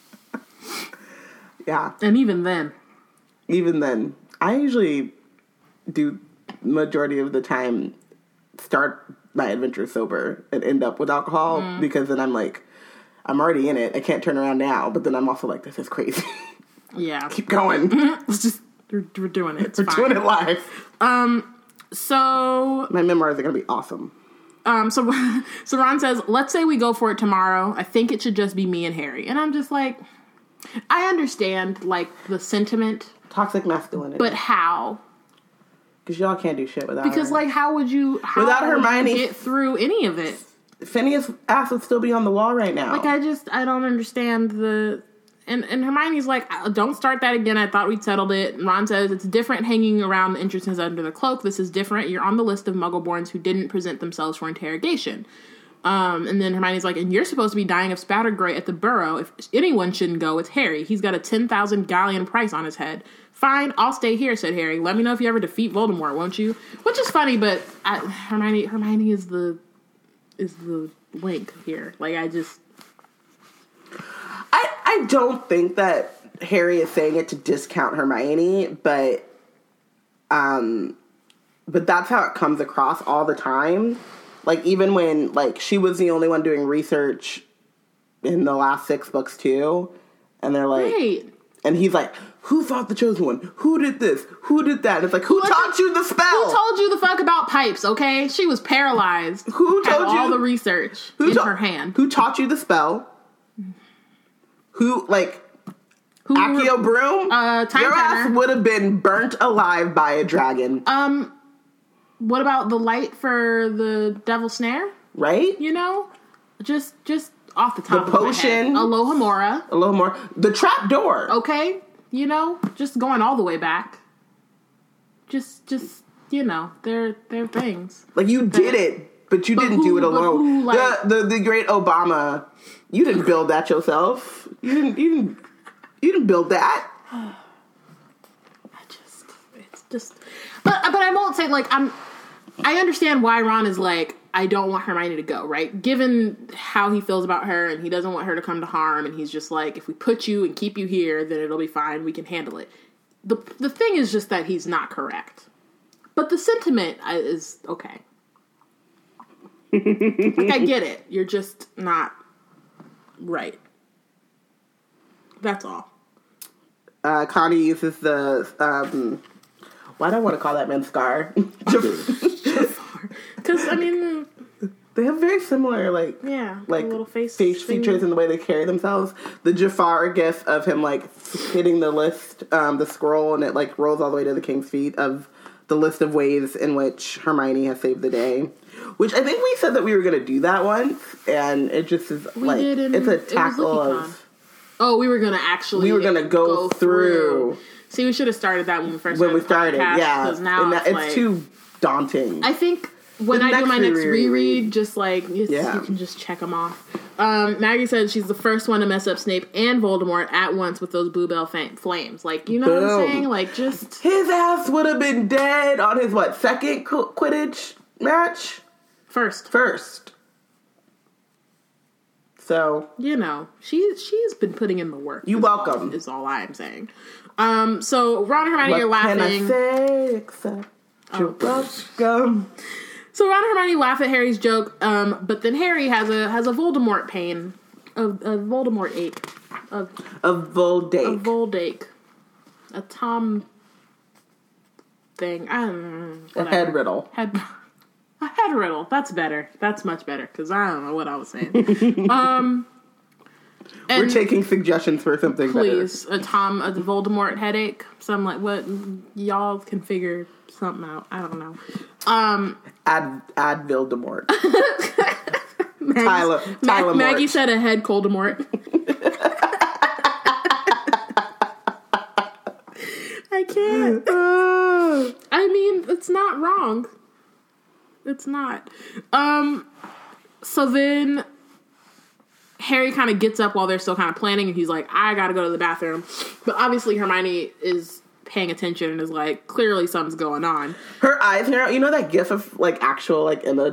Yeah. And even then. Even then. I usually do, majority of the time, start my adventure sober and end up with alcohol mm. because then I'm like, I'm already in it. I can't turn around now. But then I'm also like, this is crazy. Yeah. Keep going. Let's just, we're, we're doing it. It's we're fine. doing it live. Um, so. My memoirs are going to be awesome. Um, so, so Ron says, let's say we go for it tomorrow. I think it should just be me and Harry. And I'm just like, I understand, like, the sentiment. Toxic masculinity. But how? Because y'all can't do shit without Because, her. like, how would you, how without would Hermione, you get through any of it? Phineas' ass would still be on the wall right now. Like, I just, I don't understand the... And, and Hermione's like, don't start that again. I thought we'd settled it. And Ron says, it's different hanging around the entrances under the cloak. This is different. You're on the list of Muggleborns who didn't present themselves for interrogation. Um, and then Hermione's like, and you're supposed to be dying of spattergroit at the Burrow. If anyone shouldn't go, it's Harry. He's got a ten thousand galleon price on his head. Fine, I'll stay here, said Harry. Let me know if you ever defeat Voldemort, won't you? Which is funny, but I, Hermione Hermione is the is the link here. Like, I just... I, I don't think that Harry is saying it to discount Hermione, but um, but that's how it comes across all the time. Like, even when, like, she was the only one doing research in the last six books, too. And they're like... Right. And he's like, who fought the Chosen One? Who did this? Who did that? And it's like, who, who taught you the spell? Who told you the fuck about pipes, okay? She was paralyzed. Who told you... all the research who in ta- her hand. Who taught you the spell? Who, like... Who Accio were, Broom? Uh, time Your Turner. ass would have been burnt alive by a dragon. Um... What about the light for the Devil's Snare? Right? You know? Just, just off the top the of potion, my head. Alohomora. Alohomora. The trap door. Okay, you know, just going all the way back. Just, just you know, they're they're things. Like you did it, but you but didn't who, do it alone. Who, like, the, the the great Obama, you didn't build that yourself. You didn't. You didn't. You didn't build that. I just, it's just, but but I won't say like I'm. I understand why Ron is like, I don't want Hermione to go, right? Given how he feels about her and he doesn't want her to come to harm, and he's just like, if we put you and keep you here, then it'll be fine. We can handle it. The the thing is just that he's not correct. But the sentiment is okay. Like, I get it. You're just not right. That's all. Uh, Connie uses the, um, why do I want to call that man Scar? Because, I mean... They have very similar, like... Yeah, like little face... face features in the way they carry themselves. The Jafar gif of him, like, hitting the list, um, the scroll, and it, like, rolls all the way to the king's feet of the list of ways in which Hermione has saved the day. Which I think we said that we were going to do that once, and it just is, we like... Did it's a tackle of... Oh, we were going to actually... We were going to go, go through... through. See, we should have started that when we first when we started, podcast, yeah. Because now and it's, that, like, it's too daunting. I think when the I do my next reread, reread just like yeah. you can just check them off. Um, Maggie said she's the first one to mess up Snape and Voldemort at once with those Bluebell fam- flames. Like, you know Boom. What I'm saying? Like, just his ass would have been dead on his what second qu- Quidditch match? First, first. So you know she she's been putting in the work. You welcome all, is all I'm saying. Um, so Ron and Hermione what are laughing. Can I say except you're welcome. So Ron and Hermione laugh at Harry's joke, um, but then Harry has a has a Voldemort pain, a, a Voldemort ache, a a Voldake, a Voldake, a Tom thing. I don't know. Whatever. A head riddle. Head. A head riddle. That's better. That's much better, because I don't know what I was saying. um, We're taking suggestions for something please, better. Please, a Tom, a Voldemort headache. Some like what y'all can figure something out. I don't know. Um, Ad Ad Voldemort. Tyler, Tyler. Ma- Maggie said a head Coldemort. I can't. Uh, I mean, it's not wrong. It's not. Um, so then Harry kind of gets up while they're still kind of planning, and he's like, I gotta go to the bathroom. But obviously Hermione is paying attention and is like, clearly something's going on. Her eyes narrow. You know that gif of, like, actual, like, Emma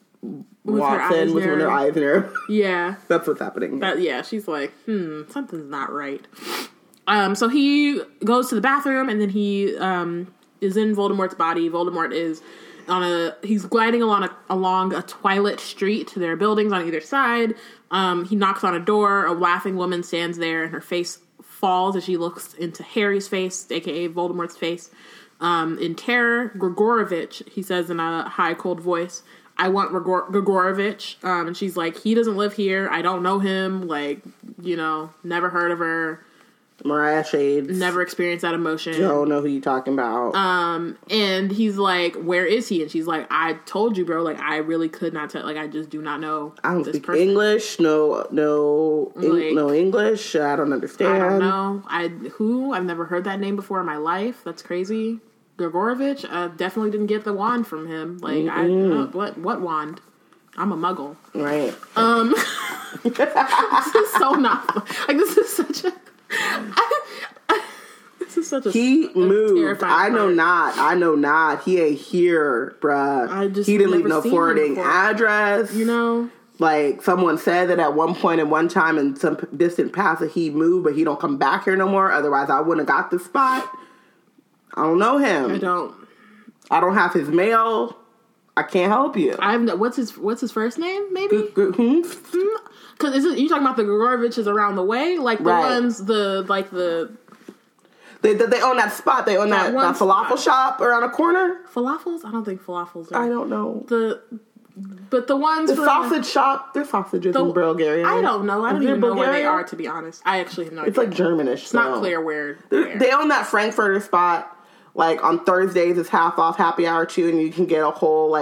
Watson with her eyes narrow? Yeah. That's what's happening. That, yeah, she's like, hmm, something's not right. Um, so he goes to the bathroom, and then he um, is in Voldemort's body. Voldemort is... On a, he's gliding along a, along a twilit street. There are buildings on either side. Um, he knocks on a door. A laughing woman stands there, and her face falls as she looks into Harry's face, aka Voldemort's face, um, in terror. Grigorovich, he says in a high, cold voice, I want Grigor- Grigorovich. Um, and she's like, he doesn't live here. I don't know him. Like, you know, never heard of her. Mariah Shades. Never experienced that emotion. Don't know who you talking about. Um, and he's like, where is he? And she's like, I told you, bro. Like, I really could not tell. Like, I just do not know. I don't this speak person. English. No, no, like, no English. I don't understand. I don't know. I who? I've never heard that name before in my life. That's crazy. Grigorovich. I definitely didn't get the wand from him. Like, mm-hmm. I uh, what what wand? I'm a muggle. Right. Um, this is so not like this is such a. I, I, this is such a he a moved. I know part. not. I know not. He ain't here, bruh. I just he didn't leave no forwarding address. You know, like someone said that at one point and one time in some distant past that he moved, but he don't come back here no more. Otherwise, I wouldn't have got the spot. I don't know him. I don't. I don't have his mail. I can't help you. I have no, what's his what's his first name? Maybe. G- g- hmm? Because is it you talking about the Gregoroviches around the way, like the right. ones the like the they they own that spot. They own that, that, that falafel spot. shop around a corner. Falafels? I don't think falafels. Are. I don't know the but the ones the from, sausage shop. There's sausages the, in Bulgaria. I don't know. I don't even know Bulgaria? where they are. To be honest, I actually have no. It's idea. like Germanish. It's so. not clear where, where they own that Frankfurter spot. Like on Thursdays, it's half off happy hour too, and you can get a whole like.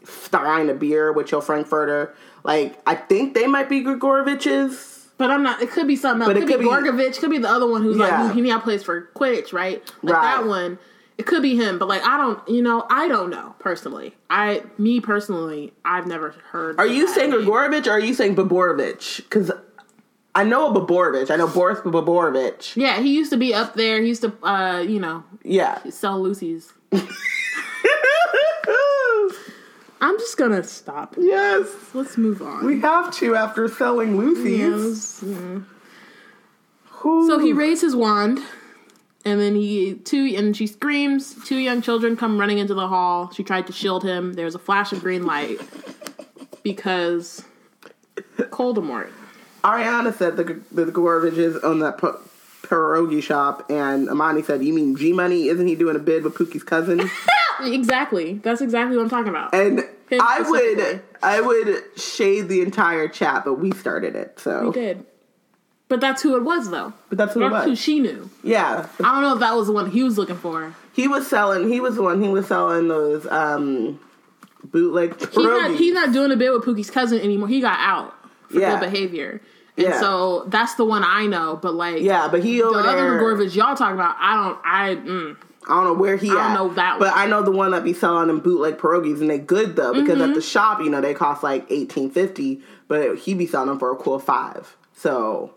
Stein a beer with your Frankfurter. Like, I think they might be Grigorovich's. But I'm not, it could be something else. But it, it could, could be Gorgovich, could be the other one who's yeah. like, he now plays for Quidditch, right? Like right. that one. It could be him, but like I don't, you know, I don't know personally. I, me personally, I've never heard. Are you saying Grigorovich or are you saying Boborovich? Because I know a Boborovich. I know Boris Boborovich. Yeah, he used to be up there. He used to, uh, you know, yeah, sell Lucy's. I'm just gonna stop. Yes, let's move on. We have to after selling Lucy's. Yes. Yeah. So he raised his wand. And then he, two, and she screams. Two young children come running into the hall. She tried to shield him. There's a flash of green light because Voldemort. Ariana said the the Goroviches own that p- pierogi shop, and Amani said, "You mean G Money? Isn't he doing a bid with Pookie's cousin?" Exactly. That's exactly what I'm talking about. And I would, I would shade the entire chat, but we started it, so we did. But that's who it was, though. But that's who that's it was. Who she knew. Yeah. I don't know if that was the one he was looking for. He was selling. He was the one. He was selling those um, bootleg pierogies. He's not, he's not doing a bit with Pookie's cousin anymore. He got out for yeah. good behavior. And yeah. so that's the one I know. But like, yeah, but he over the there, other Grigorovich y'all talking about, I don't. I. Mm, I don't know where he. I don't at, know that but one. I know the one that be selling them bootleg pierogies, and they good though because mm-hmm. at the shop, you know, they cost like eighteen fifty, but he be selling them for a cool five. So.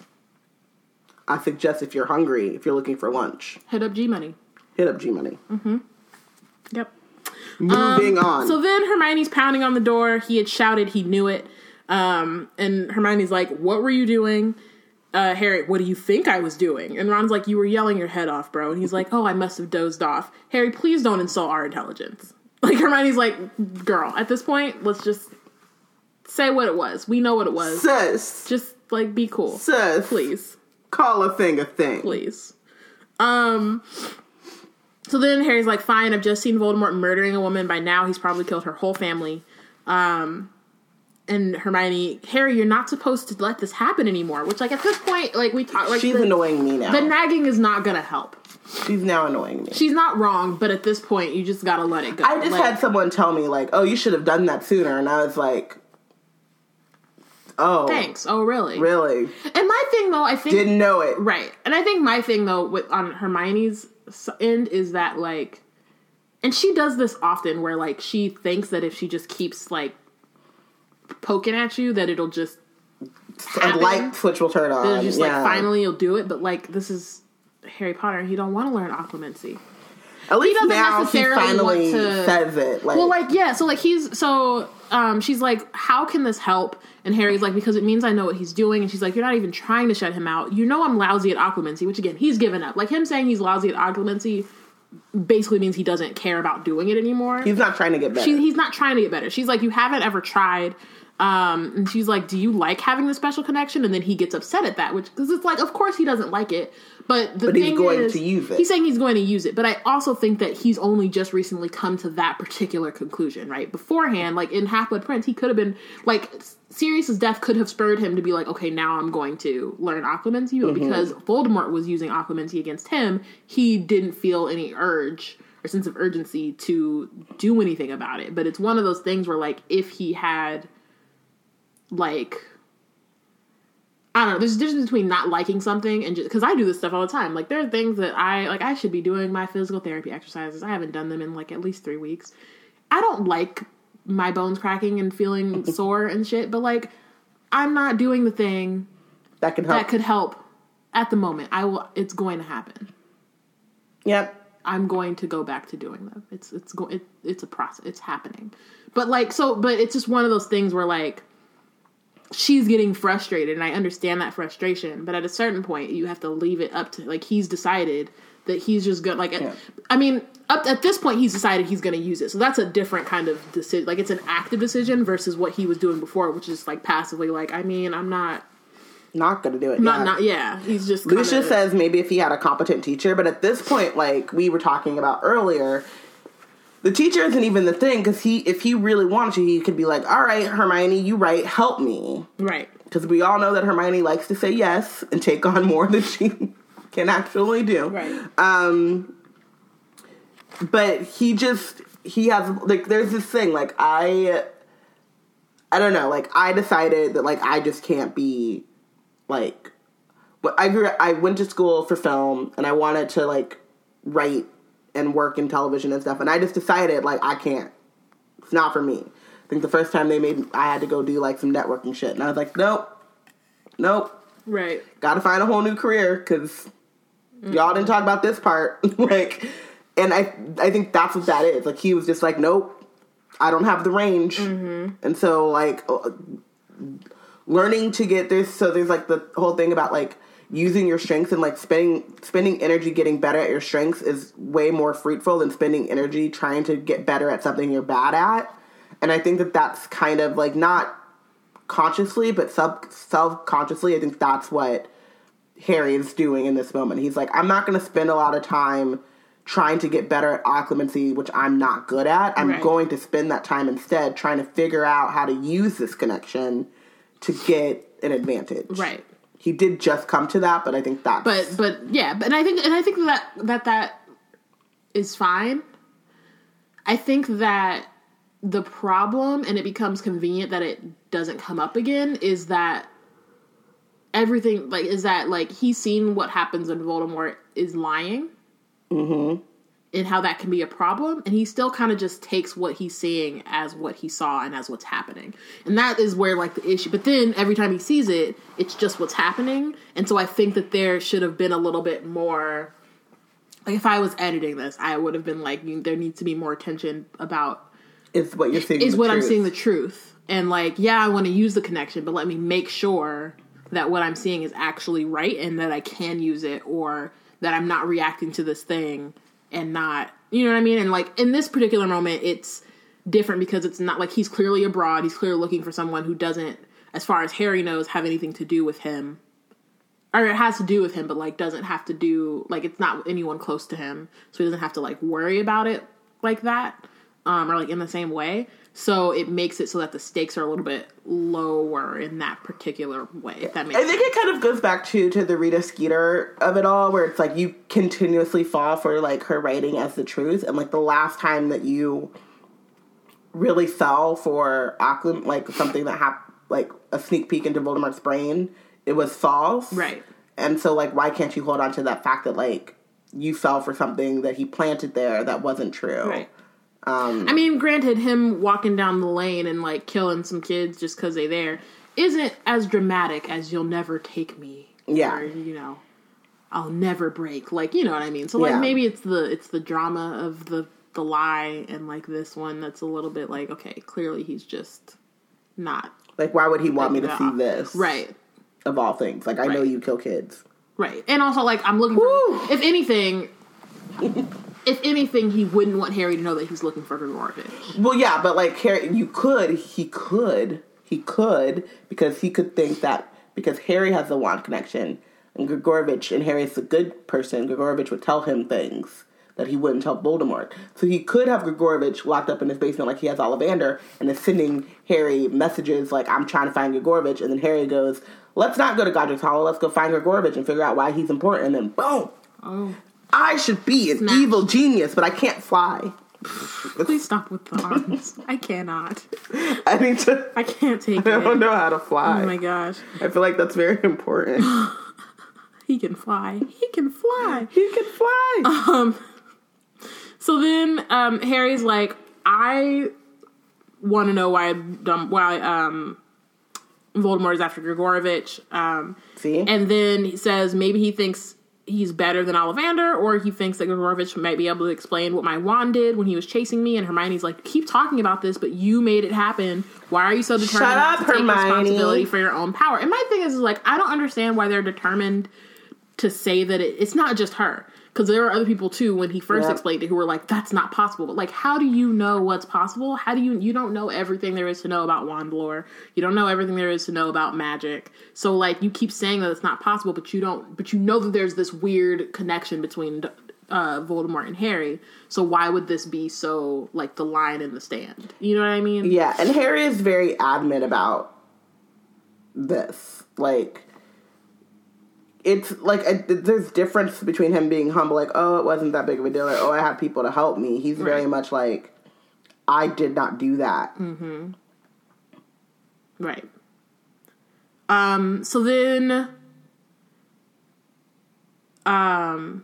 I suggest if you're hungry, if you're looking for lunch, hit up G Money. Hit up G Money. Mm-hmm. Yep. Moving um, on. So then Hermione's pounding on the door. He had shouted he knew it. Um, and Hermione's like, what were you doing? Uh, Harry, what do you think I was doing? And Ron's like, you were yelling your head off, bro. And he's like, oh, I must have dozed off. Harry, please don't insult our intelligence. Like, Hermione's like, girl, at this point, let's just say what it was. We know what it was. Sis. Just, like, be cool. Sis. Please. Call a thing a thing. Please. Um, so then Harry's like, fine, I've just seen Voldemort murdering a woman. By now, he's probably killed her whole family. Um, and Hermione, Harry, you're not supposed to let this happen anymore. Which, like, at this point, like, we talk, like, she's the, annoying me now. The nagging is not gonna help. She's now annoying me. She's not wrong, but at this point, you just gotta let it go. I just let had someone tell me, like, oh, you should have done that sooner. And I was like, oh. Thanks. Oh, really? Really? And my thing, though, I think... Didn't know it. Right. And I think my thing, though, with on Hermione's end is that, like... And she does this often, where, like, she thinks that if she just keeps, like, poking at you, that it'll just happen. A light switch will turn on. That just, yeah. like, finally you'll do it. But, like, this is Harry Potter. He don't want to learn occlumency. At least he now he finally to, says it. Like, well, like, yeah, so, like, he's... So, um, she's like, how can this help? And Harry's like, because it means I know what he's doing. And she's like, you're not even trying to shut him out. You know I'm lousy at occlumency, which, again, he's given up. Like, him saying he's lousy at occlumency basically means he doesn't care about doing it anymore. He's not trying to get better. She, he's not trying to get better. She's like, you haven't ever tried. Um, and she's like, do you like having the special connection? And then he gets upset at that, which, because it's like, of course he doesn't like it. But the but thing he's going is, to use it. He's saying he's going to use it. But I also think that he's only just recently come to that particular conclusion, right? Beforehand, like in Half-Blood Prince, he could have been, like, Sirius's death could have spurred him to be like, okay, now I'm going to learn occlumency. But mm-hmm. because Voldemort was using occlumency against him, he didn't feel any urge or sense of urgency to do anything about it. But it's one of those things where, like, if he had, like... I don't know, there's a difference between not liking something and just, because I do this stuff all the time. Like, there are things that I, like, I should be doing my physical therapy exercises. I haven't done them in, like, at least three weeks. I don't like my bones cracking and feeling sore and shit, but, like, I'm not doing the thing that could help. That could help at the moment. I will, it's going to happen. Yep. I'm going to go back to doing them. It's, it's, go, it, it's a process. It's happening. But, like, so, but it's just one of those things where, like, she's getting frustrated, and I understand that frustration, but at a certain point, you have to leave it up to, like, he's decided that he's just gonna, like, yeah. I mean, up at this point, he's decided he's gonna use it, so that's a different kind of decision, like, it's an active decision versus what he was doing before, which is, like, passively, like, I mean, I'm not... Not gonna do it. Not, yeah. not, yeah, he's just Lucia kinda, says maybe if he had a competent teacher, but at this point, like we were talking about earlier... The teacher isn't even the thing, because he, if he really wanted to, he could be like, all right, Hermione, you right, help me. Right. Because we all know that Hermione likes to say yes and take on more than she can actually do. Right. Um, but he just, he has, like, there's this thing, like, I, I don't know, like, I decided that, like, I just can't be, like, I grew, I went to school for film, and I wanted to, like, write and work in television and stuff, and I just decided, like, I can't. It's not for me. I think the first time they made, I had to go do, like, some networking shit, and I was like, nope, nope. Right. Gotta find a whole new career, because mm-hmm. y'all didn't talk about this part. Like, and I I think that's what that is. Like, he was just like, nope, I don't have the range. Mm-hmm. And so, like, learning to get this, so there's, like, the whole thing about, like, using your strengths and, like, spending spending energy getting better at your strengths is way more fruitful than spending energy trying to get better at something you're bad at. And I think that that's kind of, like, not consciously, but sub self-consciously, I think that's what Harry is doing in this moment. He's like, I'm not going to spend a lot of time trying to get better at occlumency, which I'm not good at. I'm right. going to spend that time instead trying to figure out how to use this connection to get an advantage. Right. He did just come to that, but I think that's... But, but, yeah, but, and I think, and I think that, that that is fine. I think that the problem, and it becomes convenient that it doesn't come up again, is that everything, like, is that, like, he's seen what happens when Voldemort is lying. Mm-hmm. And how that can be a problem. And he still kind of just takes what he's seeing as what he saw and as what's happening. And that is where, like, the issue. But then, every time he sees it, it's just what's happening. And so I think that there should have been a little bit more... Like, if I was editing this, I would have been like, there needs to be more attention about... It's what you're seeing. Is what truth. I'm seeing the truth. And, like, yeah, I want to use the connection, but let me make sure that what I'm seeing is actually right and that I can use it, or that I'm not reacting to this thing and not, you know what I mean? And, like, in this particular moment, it's different because it's not, like, he's clearly abroad. He's clearly looking for someone who doesn't, as far as Harry knows, have anything to do with him. Or it has to do with him, but, like, doesn't have to do, like, it's not anyone close to him. So he doesn't have to, like, worry about it like that. Um, or, like, in the same way. So it makes it so that the stakes are a little bit lower in that particular way, if that makes I sense. think it kind of goes back to, to the Rita Skeeter of it all, where it's like you continuously fall for, like, her writing as the truth. And, like, the last time that you really fell for Occlum, like, something that happened, like, a sneak peek into Voldemort's brain, it was false. Right. And so, like, why can't you hold on to that fact that, like, you fell for something that he planted there that wasn't true? Right. Um, I mean, granted, him walking down the lane and, like, killing some kids just because they're there isn't as dramatic as "You'll Never Take Me." Yeah. Or, you know, "I'll never break." Like, you know what I mean? So, like, yeah. maybe it's the it's the drama of the, the lie, and, like, this one that's a little bit like, okay, clearly he's just not. Like, why would he want me to see this? Right. Of all things. Like, I right. know you kill kids. Right. And also, like, I'm looking Woo! for... If anything... If anything, he wouldn't want Harry to know that he's looking for Gregorovitch. Well, yeah, but, like, Harry, you could, he could, he could, because he could think that, because Harry has the wand connection, and Gregorovitch, and Harry's a good person, Gregorovitch would tell him things that he wouldn't tell Voldemort. So he could have Gregorovitch locked up in his basement like he has Ollivander, and is sending Harry messages like, I'm trying to find Gregorovitch, and then Harry goes, let's not go to Godric's Hollow, let's go find Gregorovitch and figure out why he's important, and then boom! Oh. I should be an Snatch. evil genius, but I can't fly. Please stop with the arms. I cannot. I need to... I can't take I it. I don't know how to fly. Oh my gosh. I feel like that's very important. He can fly. He can fly. He can fly. Um... So then um, Harry's like, I want to know why um, why um, Voldemort is after Gregorovitch. Um, See? And then he says maybe he thinks he's better than Ollivander, or he thinks that Gregorovitch might be able to explain what my wand did when he was chasing me. And Hermione's like, keep talking about this, but you made it happen. Why are you so determined Shut up, to take Hermione. responsibility for your own power? And my thing is, like, I don't understand why they're determined to say that it, it's not just her. Because there were other people, too, when he first yep. explained it, who were like, that's not possible. But, like, how do you know what's possible? How do you... You don't know everything there is to know about wand lore. You don't know everything there is to know about magic. So, like, you keep saying that it's not possible, but you don't... But you know that there's this weird connection between uh, Voldemort and Harry. So why would this be so, like, the line in the stand? You know what I mean? Yeah, and Harry is very adamant about this. Like... It's, like, a, there's difference between him being humble, like, oh, it wasn't that big of a deal, or, oh, I had people to help me. He's right. very much like, I did not do that. Mm-hmm. Right. Um, so then, um,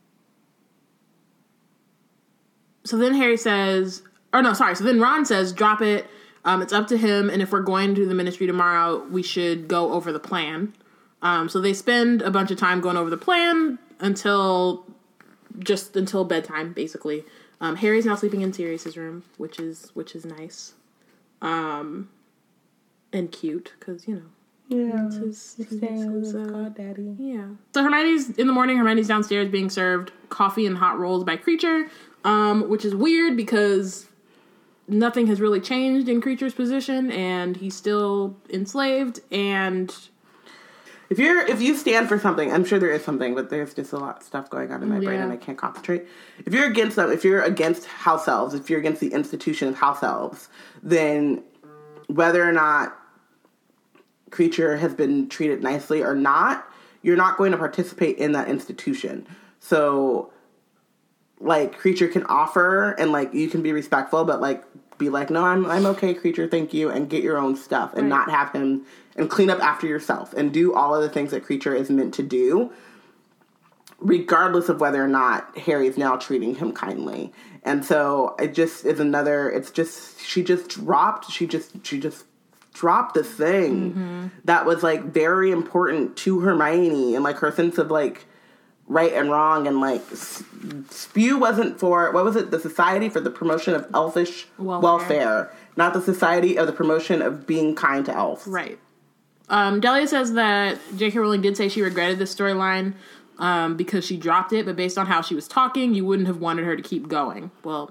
so then Harry says, or no, sorry. So then Ron says, drop it. Um, it's up to him. And if we're going to the ministry tomorrow, we should go over the plan. Um, so they spend a bunch of time going over the plan until just until bedtime, basically. Um, Harry's now sleeping in Sirius's room, which is, which is nice. Um, and cute, because, you know. Yeah, it's his, he's his, staying with his, his uh, goddaddy. Yeah. So Hermione's, in the morning, Hermione's downstairs being served coffee and hot rolls by Kreacher, um, which is weird because nothing has really changed in Kreacher's position, and he's still enslaved, and... If you're, if you stand for something, I'm sure there is something, but there's just a lot of stuff going on in my yeah. brain and I can't concentrate. If you're against them, if you're against house elves, if you're against the institution of house elves, then whether or not Kreacher has been treated nicely or not, you're not going to participate in that institution. So, like, Kreacher can offer and, like, you can be respectful, but, like, be like, no, I'm I'm okay, Kreacher, thank you, and get your own stuff and right. not have him, and clean up after yourself and do all of the things that Kreacher is meant to do, regardless of whether or not Harry's now treating him kindly. And so it just is another, it's just, she just dropped, she just, she just dropped this thing mm-hmm. that was, like, very important to Hermione and, like, her sense of, like, right and wrong, and, like, Spew wasn't for, what was it, the Society for the Promotion of Elfish Welfare, welfare not the Society of the Promotion of Being Kind to Elves. Right. Um, Delia says that J K Rowling did say she regretted this storyline um, because she dropped it, but based on how she was talking, you wouldn't have wanted her to keep going. Well,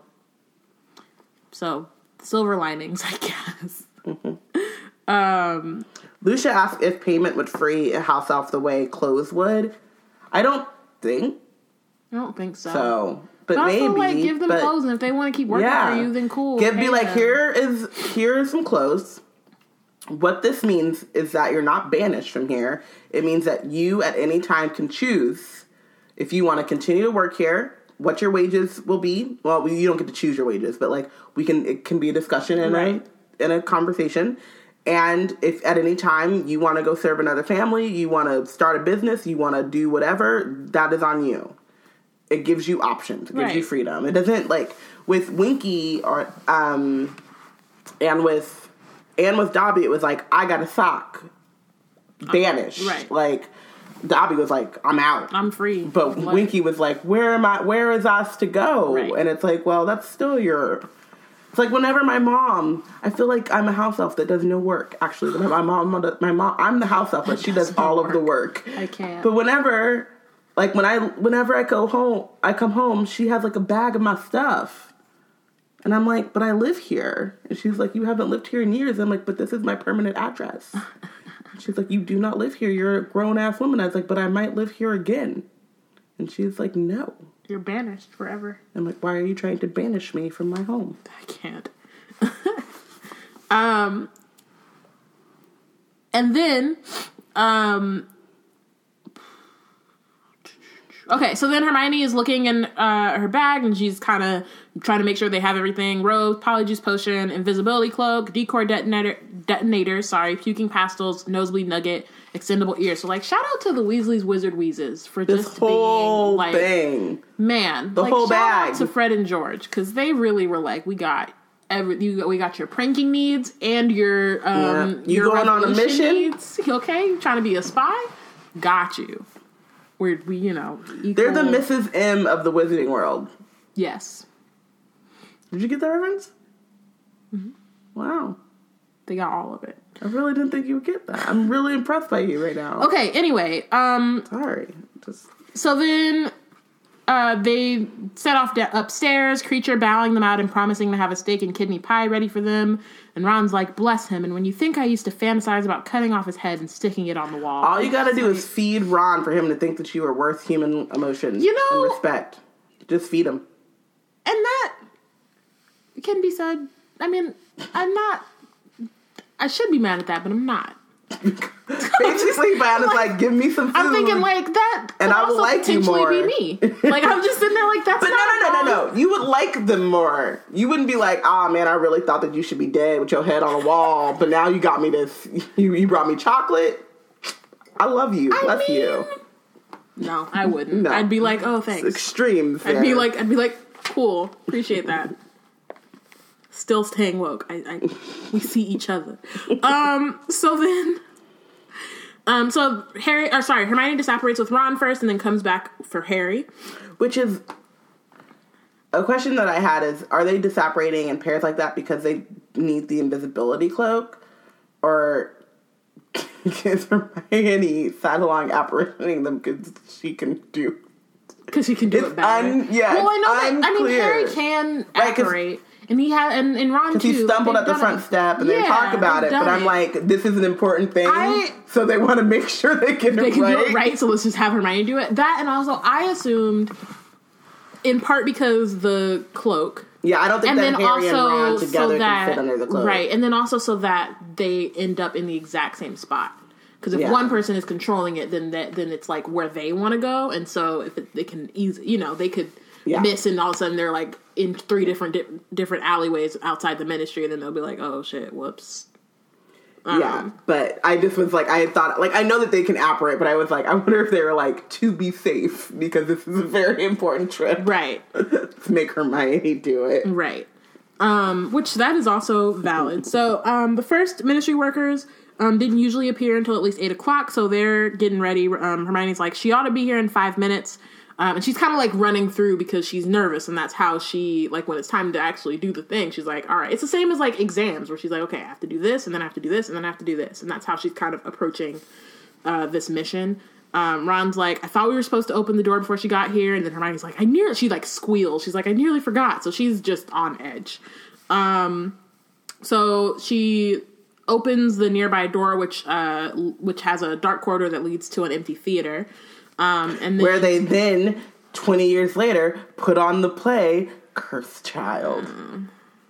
so, silver linings, I guess. Mm-hmm. um, Lucia asked if payment would free a house elf the way clothes would. I don't think. I don't think so. So, but, but maybe. Also, like, give them but, clothes, and if they want to keep working yeah. for you, then cool. Give, be like, them. here is here is some clothes. What this means is that you're not banished from here. It means that you at any time can choose if you want to continue to work here, what your wages will be. Well, you don't get to choose your wages, but, like, we can. It can be a discussion in right. a in a conversation. And if at any time you want to go serve another family, you want to start a business, you want to do whatever, that is on you. It gives you options. It gives right. you freedom. It doesn't, like, with Winky or um, and with and with Dobby, it was like, I got a sock, banished. Um, right. Like, Dobby was like, I'm out. I'm free. But like, Winky was like, where am I? Where is us to go? Right. And it's like, well, that's still your. It's like whenever my mom, I feel like I'm a house elf that does no work. Actually, my mom, my mom, I'm the house elf, but she does all work. of the work. I can't. But whenever, like when I, whenever I go home, I come home, she has like a bag of my stuff, and I'm like, but I live here, and she's like, you haven't lived here in years. I'm like, but this is my permanent address. She's like, you do not live here. You're a grown ass woman. I was like, but I might live here again, and she's like, no. You're banished forever. I'm like, why are you trying to banish me from my home? I can't. um, and then, um, okay, so then Hermione is looking in uh, her bag, and she's kind of trying to make sure they have everything. Rose, Polyjuice Potion, Invisibility Cloak, Decor Detonator, detonator sorry, Puking Pastels, Nosebleed Nugget, Extendable Ear. So, like, shout out to the Weasley's Wizard Wheezes for this just whole being, like, thing. Man. The like, whole shout bag. out to Fred and George, because they really were like, we got every, you, we got your pranking needs and your, um, yeah. You your going on a mission? Needs. Okay, you trying to be a spy? Got you. We're, we, you know, equal. They're the Missus M of the wizarding world. Yes. Did you get that reference? Mm-hmm. Wow. They got all of it. I really didn't think you would get that. I'm really impressed by you right now. Okay, anyway. Um, Sorry. Just... So then uh, they set off de- upstairs, Kreacher bowing them out and promising to have a steak and kidney pie ready for them. And Ron's like, bless him. And when you think I used to fantasize about cutting off his head and sticking it on the wall. All you gotta do is feed Ron for him to think that you are worth human emotion you know, and respect. Just feed him. And that can be said. I mean, I'm not... I should be mad at that, but I'm not. Basically, Brianna's like, like, give me some food. I'm thinking like that, and I will like you more. Be me. Like I'm just sitting there like that's. But not no, no, no, no, no. You would like them more. You wouldn't be like, ah, oh, man, I really thought that you should be dead with your head on a wall, but now you got me this. You, you brought me chocolate. I love you. I Bless mean, you. No, I wouldn't. No. I'd be like, oh, thanks. It's extremes. I'd there. be like, I'd be like, cool, appreciate that. Still staying woke. I, I we see each other. Um. So then, um. So Harry, or sorry, Hermione disapparates with Ron first, and then comes back for Harry, which is a question that I had: is are they disapparating in pairs like that because they need the invisibility cloak, or is Hermione side along apparitioning them because she can do? Because she can do it's it better. Un, yeah, well, I know unclear. that. I mean, Harry can apparate. Right, and he had, and, and Ron too. He stumbled at the front it. step, and yeah, they talk about it. But I'm it. like, this is an important thing, I, so they want to make sure they get they it can right. do it right. So let's just have Hermione do it. That, and also, I assumed, in part because the cloak. Yeah, I don't think and that then Harry also and Ron together so that, can fit under the cloak, right? And then also so that they end up in the exact same spot. Because if yeah. one person is controlling it, then that then it's like where they want to go, and so if it, they can easy, you know, they could. Yeah. Miss, and all of a sudden they're like in three different di- different alleyways outside the ministry, and then they'll be like, "Oh shit, whoops." Um, yeah, but I just was like, I had thought, like, I know that they can apparate, but I was like, I wonder if they were like to be safe because this is a very important trip, right? To make Hermione do it, right? Um, which that is also valid. So um, the first ministry workers um, didn't usually appear until at least eight o'clock, so they're getting ready. Um, Hermione's like, she ought to be here in five minutes. Um, and she's kind of like running through because she's nervous, and that's how she, like, when it's time to actually do the thing, she's like, all right. It's the same as like exams where she's like, okay, I have to do this, and then I have to do this, and then I have to do this. And that's how she's kind of approaching uh, this mission. Um, Ron's like, I thought we were supposed to open the door before she got here. And then Hermione's like, I nearly, she like squeals. She's like, I nearly forgot. So she's just on edge. Um, so she opens the nearby door, which, uh, which has a dark corridor that leads to an empty theater. Um, and then, where they then, twenty years later, put on the play Cursed Child. Um,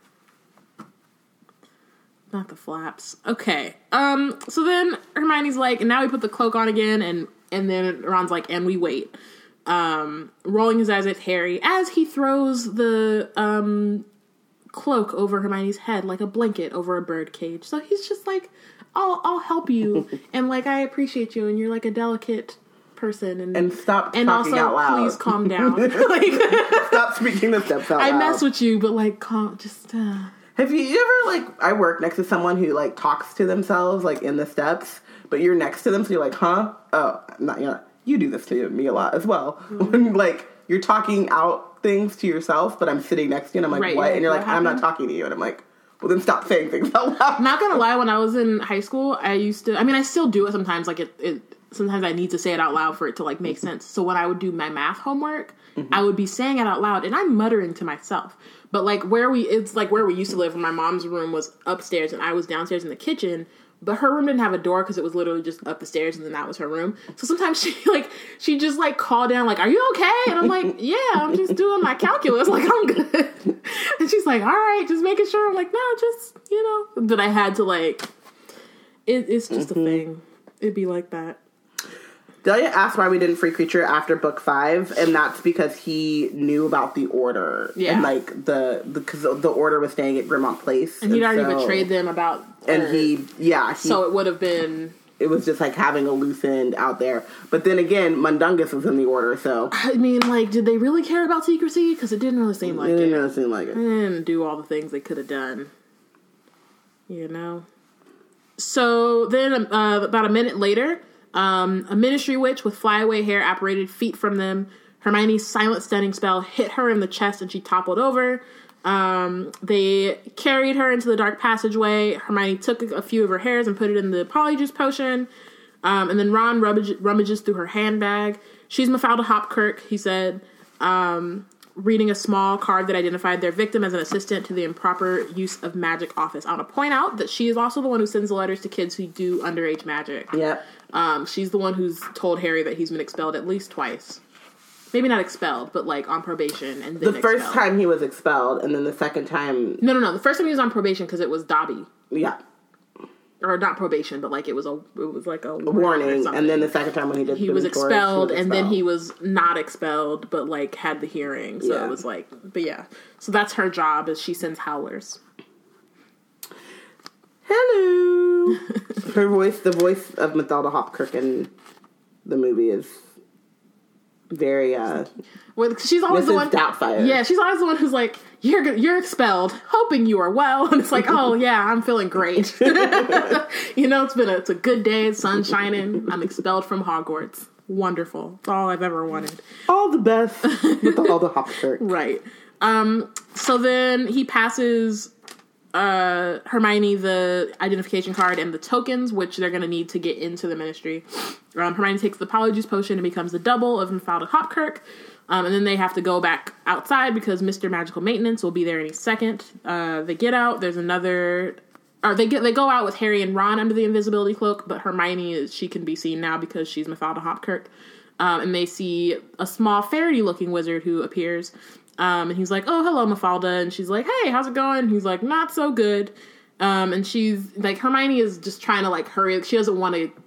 not the flaps. Okay. Um, so then Hermione's like, and now we put the cloak on again, and, and then Ron's like, and we wait. Um, rolling his eyes at Harry as he throws the um, cloak over Hermione's head like a blanket over a bird cage. So he's just like, I'll, I'll help you, and like, I appreciate you, and you're like a delicate person, and and stop and talking also out loud. Please calm down. Like, stop speaking the steps out I loud. mess with you, but like, calm. Just uh... have you ever like? I work next to someone who like talks to themselves like in the steps, but you're next to them, so you're like, huh? Oh, I'm not you know. You do this to me a lot as well. Mm-hmm. When like you're talking out things to yourself, but I'm sitting next to you, and I'm like, right, what? And you're like, I'm not talking to you, and I'm like, well, then stop saying things out loud. I'm not gonna lie. When I was in high school, I used to. I mean, I still do it sometimes. Like it. it Sometimes I need to say it out loud for it to, like, make sense. So when I would do my math homework, mm-hmm. I would be saying it out loud, and I'm muttering to myself. But, like, where we, it's like where we used to live, when my mom's room was upstairs, and I was downstairs in the kitchen, but her room didn't have a door, because it was literally just up the stairs, and then that was her room. So sometimes she, like, she just, like, called down, like, are you okay? And I'm like, yeah, I'm just doing my calculus, like, I'm good. And she's like, all right, just making sure. I'm like, no, just, you know. But I had to, like, it, it's just mm-hmm. a thing. It'd be like that. Delia asked why we didn't free Creature after book five, and that's because he knew about the Order. Yeah. And, like, the, because the, the Order was staying at Grimmauld Place. And he'd and already so, betrayed them about her. And he, yeah. He, so it would have been... It was just, like, having a loose end out there. But then again, Mundungus was in the Order, so... I mean, like, did they really care about secrecy? Because it didn't really seem like it. It didn't really seem like it. They didn't do all the things they could have done. You know? So then, uh, about a minute later... Um, a ministry witch with flyaway hair apparated feet from them. Hermione's silent stunning spell hit her in the chest and she toppled over. Um, they carried her into the dark passageway. Hermione took a few of her hairs and put it in the Polyjuice potion. Um, and then Ron rummage- rummages through her handbag. She's Mafalda Hopkirk, he said, um, reading a small card that identified their victim as an assistant to the improper use of magic office. I want to point out that she is also the one who sends the letters to kids who do underage magic. Yep. Um, she's the one who's told Harry that he's been expelled at least twice. Maybe not expelled, but, like, on probation. And then The first expelled. time he was expelled, and then the second time... No, no, no. The first time he was on probation because it was Dobby. Yeah. or not probation, but like it was a it was like a, a warning. And then the second time when he did, he was expelled, and then he was not expelled, but like had the hearing. So yeah. it was like, but yeah. So that's her job, is she sends howlers. Hello. Her voice, the voice of Mathilda Hopkirk in the movie is very, uh... Well, she's always the one... Doubtfire. Yeah, she's always the one who's like, you're you're expelled, hoping you are well. And it's like, oh, yeah, I'm feeling great. You know, it's been a, it's a good day, it's sun shining, I'm expelled from Hogwarts. Wonderful. It's all I've ever wanted. All the best with all the Hopkirk. Right. Um, so then he passes... Uh, Hermione the identification card and the tokens, which they're going to need to get into the Ministry. Um, Hermione takes the Polyjuice Potion and becomes the double of Mafalda Hopkirk. Um, and then they have to go back outside because Mister Magical Maintenance will be there any second. Uh, they get out. There's another... Or they get they go out with Harry and Ron under the invisibility cloak, but Hermione, is she can be seen now because she's Mafalda Hopkirk. Um, and they see a small fairy-looking wizard who appears. Um, and he's like, oh, hello, Mafalda. And she's like, hey, how's it going? And he's like, not so good. Um, and she's like, Hermione is just trying to like hurry. She doesn't want to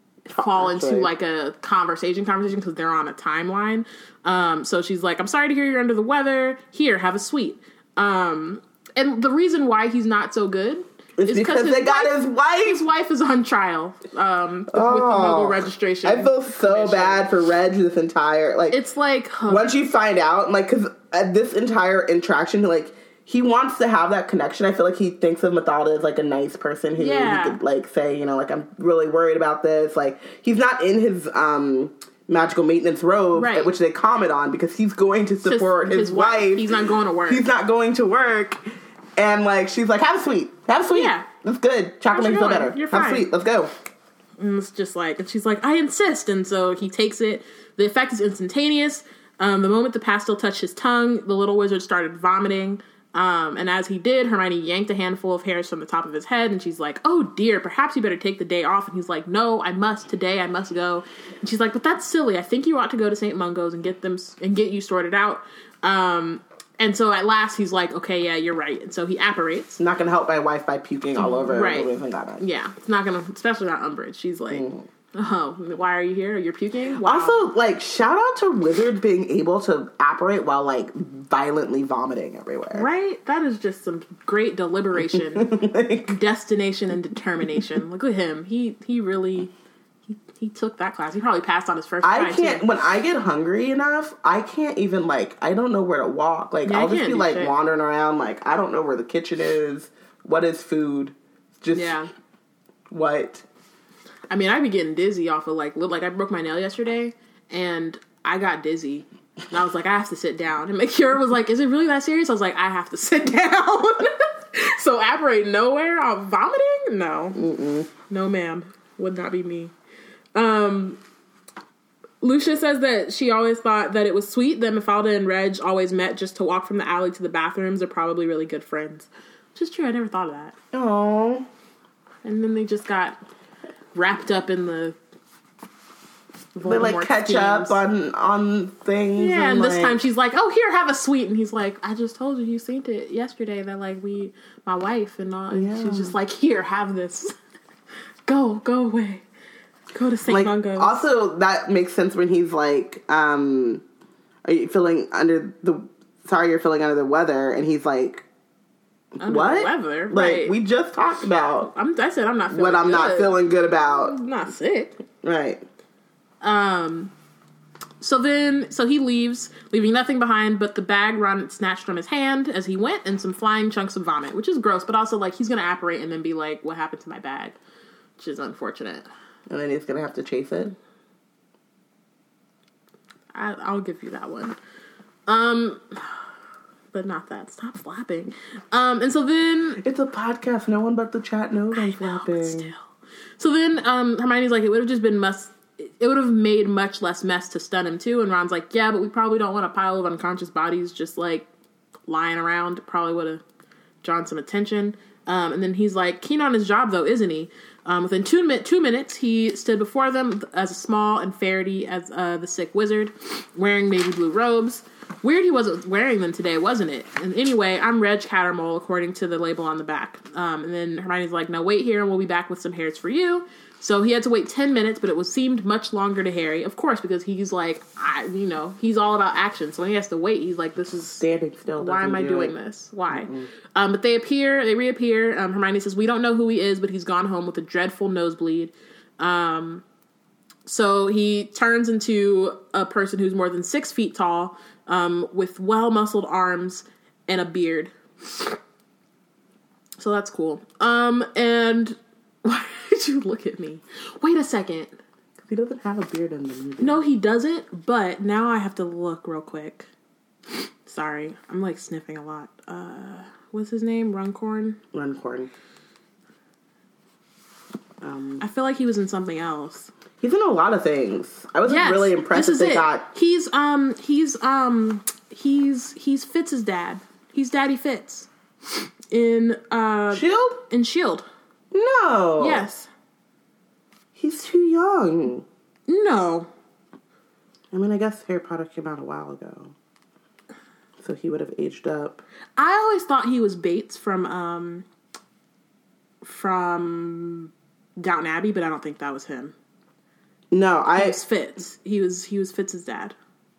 fall into right. like a conversation conversation because they're on a timeline. Um, so she's like, I'm sorry to hear you're under the weather. Here, have a sweet. Um, and the reason why he's not so good It's is because they got wife, his wife. His wife is on trial um, oh, with the Muggle registration. I feel so commission. bad for Reg this entire like. It's like huh. once you find out, like, because this entire interaction, like, he wants to have that connection. I feel like he thinks of Mafalda as like a nice person who yeah. he could like say, you know, like, I'm really worried about this. Like, he's not in his um, magical maintenance robe, right. which they comment on because he's going to support his, his, his wife. wife. He's not going to work. He's not going to work. And, like, she's like, have a sweet. Have a sweet. Yeah. That's good. Chocolate makes you feel better. You're have fine. a sweet. Let's go. And it's just like, and she's like, I insist. And so he takes it. The effect is instantaneous. Um, the moment the pastel touched his tongue, the little wizard started vomiting. Um, and as he did, Hermione yanked a handful of hairs from the top of his head. And she's like, oh, dear, perhaps you better take the day off. And he's like, no, I must. Today I must go. And she's like, but that's silly. I think you ought to go to Saint Mungo's and get them and get you sorted out. Um... And so at last he's like, okay, yeah, you're right. And so he apparates. Not going to help my wife by puking all over. Right. Yeah. It's not going to, especially not Umbridge. She's like, mm. oh, why are you here? You're puking? Wow. Also, like, shout out to Wizard being able to apparate while, like, violently vomiting everywhere. Right? That is just some great deliberation, like, destination, and determination. Look at him. He, he really... He, he took that class. He probably passed on his first try, I can't, too. When I get hungry enough, I can't even, like, I don't know where to walk. Like, yeah, I'll just be, like, shit. wandering around, like, I don't know where the kitchen is. What is food? Just, yeah. what? I mean, I'd be getting dizzy off of, like, like, I broke my nail yesterday, and I got dizzy. And I was like, I have to sit down. And Makira was like, is it really that serious? I was like, I have to sit down. So, apparate nowhere? I'm vomiting? No. Mm-mm. No, ma'am. Would not be me. Um, Lucia says that she always thought that it was sweet that Mafalda and Reg always met just to walk from the alley to the bathrooms. They're probably really good friends. Which is true. I never thought of that. Aww. And then they just got wrapped up in the Voldemort They, like, catch schemes. up on, on things. Yeah, and, and this like... time she's like, oh, here, have a sweet. And he's like, I just told you, you seen it yesterday that, like, we, my wife and all. And yeah. she's just like, here, have this. Go, go away. Go to Saint Like, Mungo's. Also, that makes sense when he's like, um, are you feeling under the, sorry, you're feeling under the weather. And he's like, under what? The weather, like, right. we just talked about. I'm, I said I'm not feeling What I'm good. not feeling good about. I'm not sick. Right. Um, so then, so he leaves, leaving nothing behind but the bag Ron snatched from his hand as he went and some flying chunks of vomit, which is gross, but also, like, he's going to apparate and then be like, what happened to my bag? Which is unfortunate. And then he's going to have to chase it? I, I'll give you that one. Um, but not that. Stop flapping. Um, and so then... It's a podcast. No one but the chat knows I'm flapping. Still. So then um, Hermione's like, it would have just been must... It would have made much less mess to stun him, too. And Ron's like, yeah, but we probably don't want a pile of unconscious bodies just, like, lying around. Probably would have drawn some attention. Um, and then he's like, keen on his job, though, isn't he? Um, within two, mi- two minutes, he stood before them as small and ferrety as uh, the sick wizard, wearing navy blue robes. Weird he wasn't wearing them today, wasn't it? And anyway, I'm Reg Cattermole, according to the label on the back. Um, and then Hermione's like, no, wait here, and we'll be back with some hairs for you. So he had to wait ten minutes, but it was seemed much longer to Harry, of course, because he's like, I, you know, he's all about action. So when he has to wait, he's like, this is... Standing still. Why am I do doing it. this? Why? Mm-mm. Um, but they appear, they reappear. Um, Hermione says, we don't know who he is, but he's gone home with a dreadful nosebleed. Um, so he turns into a person who's more than six feet tall, um, with well-muscled arms and a beard. So that's cool. Um, and... Why did you look at me? Wait a second. He doesn't have a beard in the movie. No, he doesn't, but now I have to look real quick. Sorry. I'm, like, sniffing a lot. Uh, what's his name? Runcorn? Runcorn. Um, I feel like he was in something else. He's in a lot of things. I was yes, really impressed this that is they it. got... He's, um, he's, um, he's, he's Fitz's dad. He's Daddy Fitz. In, uh... Shield? In Shield. No. Yes. He's too young. No. I mean, I guess Harry Potter came out a while ago. So he would have aged up. I always thought he was Bates from, um... From Downton Abbey, but I don't think that was him. No, I... He was Fitz. He was, he was Fitz's dad.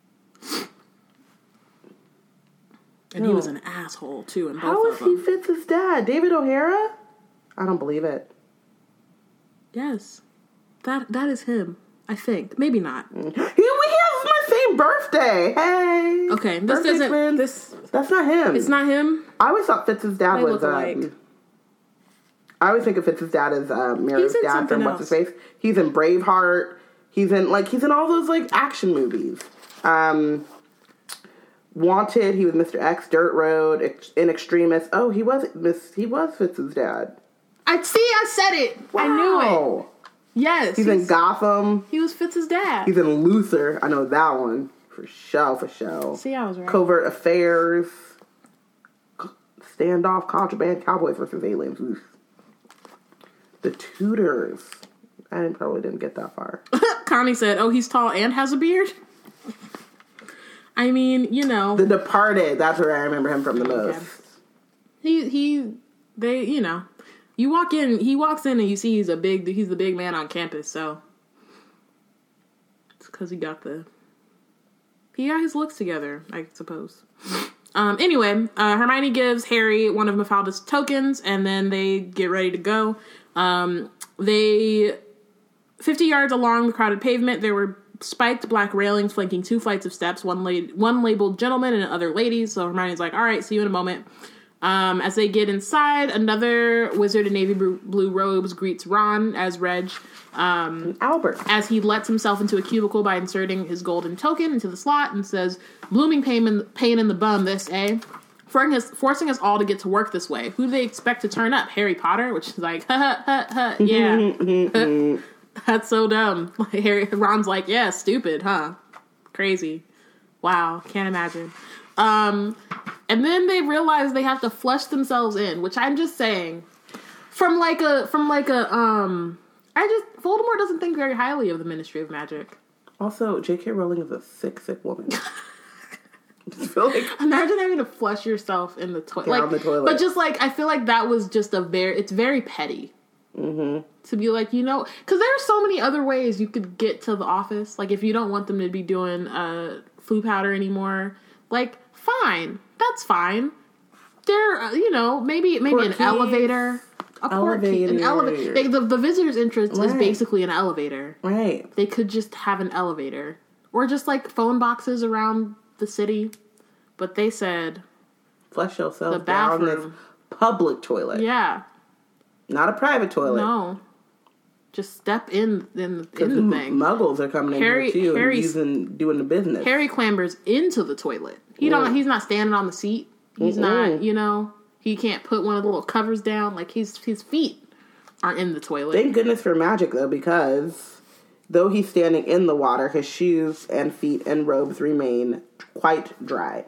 And no. he was an asshole, too, in both How of is them. he Fitz's dad? David O'Hara? I don't believe it. Yes. That That is him, I think. Maybe not. He, we have my same birthday. Hey. Okay, this Birthday doesn't... twins. This, That's not him. it's not him? I always thought Fitz's dad They was... look alike. Um, I always think of Fitz's dad as uh, Mira's He's in dad something from What's His else. Face. He's in Braveheart. He's in, like, he's in all those, like, action movies. Um... Wanted, he was Mister X, Dirt Road, Ex- In Extremis. Oh, he was Miss. He was Fitz's dad. I see. I said it. Wow. I knew it. Yes, He's, he's in Gotham. He was Fitz's dad. He's in Luther. I know that one for show for show. See, I was right. Covert Affairs, Standoff, Contraband, Cowboys versus Aliens. Oof. The Tudors. I didn't, probably didn't get that far. Connie said, "Oh, he's tall and has a beard." I mean, you know, The Departed. That's where I remember him from the most. Okay. He he. They you know, you walk in. He walks in and you see he's a big. He's the big man on campus. So it's because he got the. He got his looks together, I suppose. Um, anyway, uh, Hermione gives Harry one of Mafalda's tokens, and then they get ready to go. Um, they, fifty yards along the crowded pavement, there were spiked black railings flanking two flights of steps, one, la- one labeled gentlemen and other ladies. So Hermione's like, all right, see you in a moment. Um, as they get inside, another wizard in navy blue robes greets Ron as Reg. Um, Albert. As he lets himself into a cubicle by inserting his golden token into the slot and says, blooming pain in, pain in the bum, this, eh? Forcing us, forcing us all to get to work this way. Who do they expect to turn up? Harry Potter? Which is like, ha ha ha ha, yeah. That's so dumb. Harry, Ron's like, yeah, stupid, huh? Crazy. Wow, can't imagine. Um, and then they realize they have to flush themselves in, which I'm just saying, from like a, from like a, um, I just, Voldemort doesn't think very highly of the Ministry of Magic. Also, J K Rowling is a sick, sick woman. I just feel like imagine having to flush yourself in the toilet, like, the toilet. But just like, I feel like that was just a very, it's very petty. Mm-hmm. To be like, you know, because there are so many other ways you could get to the office. Like, if you don't want them to be doing uh, flu powder anymore, like, fine, that's fine. There, uh, you know, maybe maybe an elevator, a port key, an elevator. They, the, the visitor's interest right. is basically an elevator. Right. They could just have an elevator, or just like phone boxes around the city. But they said, flush yourself the bathroom. down this public toilet. Yeah. Not a private toilet. No. Just step in in, in the thing. Muggles are coming Harry, in here too Harry's, and using, doing the business. Harry clambers into the toilet. He don't. He's not standing on the seat. He's Mm-mm. not. You know. He can't put one of the little covers down. Like his his feet aren't in the toilet. Thank goodness for magic though, because though he's standing in the water, his shoes and feet and robes remain quite dry.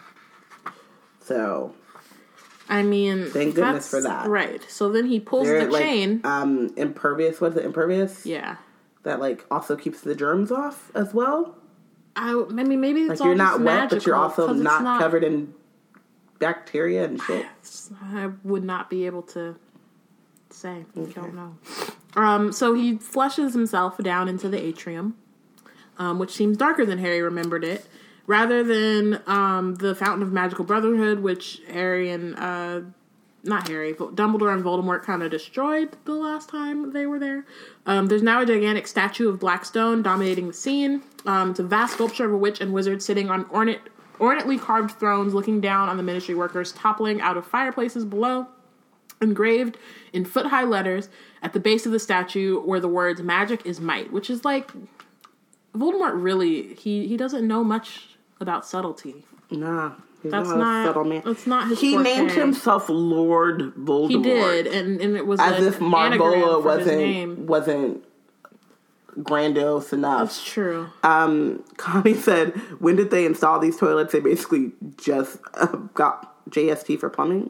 So. I mean, thank goodness for that. Right. So then he pulls They're the like, chain. Um, impervious. What is it? Impervious. Yeah. That like also keeps the germs off as well. I, I mean, maybe it's like all you're not just wet, magical, but you're also not, not covered in bacteria and shit. I would not be able to say. Okay. I don't know. Um, so he flushes himself down into the atrium, um, which seems darker than Harry remembered it. Rather than um, the Fountain of Magical Brotherhood, which Harry and, uh, not Harry, but Dumbledore and Voldemort kind of destroyed the last time they were there. Um, there's now a gigantic statue of Blackstone dominating the scene. Um, it's a vast sculpture of a witch and wizard sitting on ornate, ornately carved thrones, looking down on the Ministry workers toppling out of fireplaces below. Engraved in foot-high letters at the base of the statue were the words, "Magic is might," which is like, Voldemort really, he, he doesn't know much about subtlety. Nah, he's that's not, not a subtle man. That's not his. He forte. named himself Lord Voldemort. He did, and, and it was as an if Margola wasn't name. wasn't grandiose enough. That's true. Um, Connie said, "When did they install these toilets? They basically just uh, got J S T for plumbing.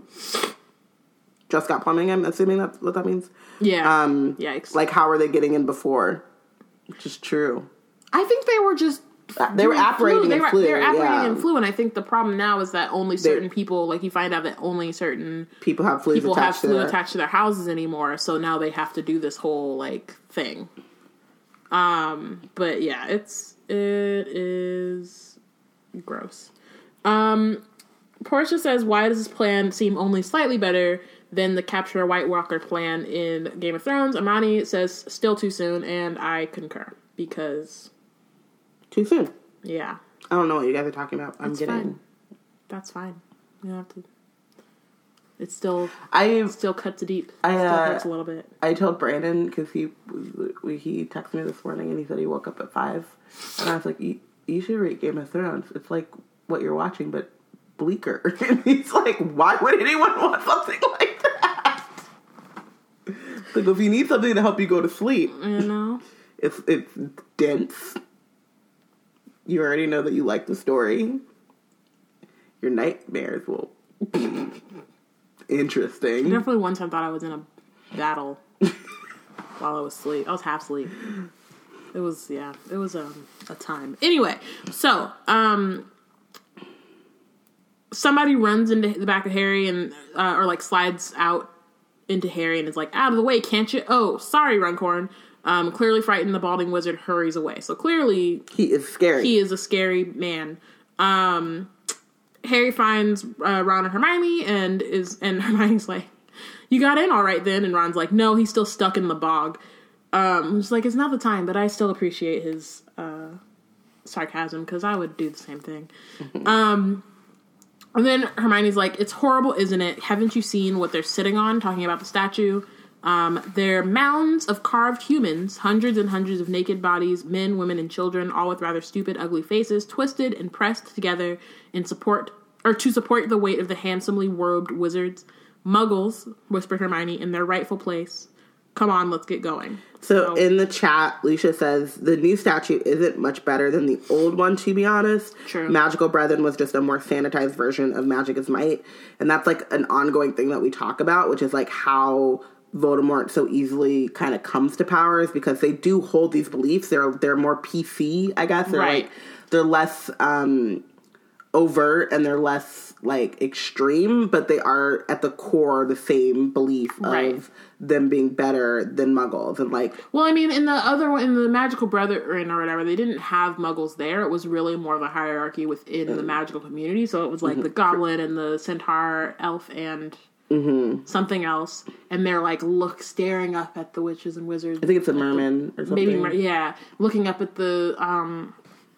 Just got plumbing. I'm assuming that's what that means. Yeah. Um, Yikes. Like, how were they getting in before? Which is true. I think they were just. They were operating flu. They in were, flu. They were operating yeah. in flu, and I think the problem now is that only certain they, people, like you find out that only certain people have flu people attached have flu to their... attached to their houses anymore. So now they have to do this whole like thing. Um, but yeah, it's it is gross. Um, Portia says, "Why does this plan seem only slightly better than the capture a White Walker plan in Game of Thrones?" Amani says, "Still too soon," and I concur because. Too soon. Yeah. I don't know what you guys are talking about. I'm That's getting. Fine. That's fine. You don't have to. It's still. I still cuts deep. It I, still uh, hurts a little bit. I told Brandon because he he texted me this morning and he said he woke up at five, and I was like, "You, you should read Game of Thrones. It's like what you're watching, but bleaker." And he's like, "Why would anyone want something like that?" Like, if you need something to help you go to sleep, You know, it's it's dense. You already know that you like the story. Your nightmares will be interesting. definitely one time thought I was in a battle while I was asleep. I was half asleep. It was, yeah, it was um, a time. Anyway, so, um, somebody runs into the back of Harry and, uh, or like slides out into Harry and is like, "Out of the way, can't you?" "Oh, sorry, Runcorn." Um, clearly frightened, the balding wizard hurries away. So clearly... He is scary. He is a scary man. Um, Harry finds uh, Ron and Hermione and is and Hermione's like, "You got in all right then?" And Ron's like, "No, he's still stuck in the bog." Um, it's like, it's not the time, but I still appreciate his uh, sarcasm because I would do the same thing. um, and then Hermione's like, "It's horrible, isn't it? Haven't you seen what they're sitting on?" Talking about the statue. Um, they're mounds of carved humans, hundreds and hundreds of naked bodies, men, women, and children, all with rather stupid, ugly faces, twisted and pressed together in support, or to support the weight of the handsomely robed wizards. "Muggles," whispered Hermione, "in their rightful place. Come on, let's get going." So, so in the chat, Lucia says, the new statue isn't much better than the old one, to be honest. True. Magical Brethren was just a more sanitized version of Magic is Might. And that's like an ongoing thing that we talk about, which is like how Voldemort so easily kind of comes to power is because they do hold these beliefs. They're they're more P C, I guess. They're right. like they're less um, overt and they're less like extreme, but they are at the core the same belief right. of them being better than Muggles and like. Well, I mean, in the other one, in the Magical Brethren or whatever, they didn't have Muggles there. It was really more of a hierarchy within mm-hmm. the magical community. So it was like mm-hmm. the Goblin and the Centaur, Elf, and. Mm-hmm. something else, and they're like look staring up at the witches and wizards. I think it's a merman or something. Maybe, yeah, looking up at the um,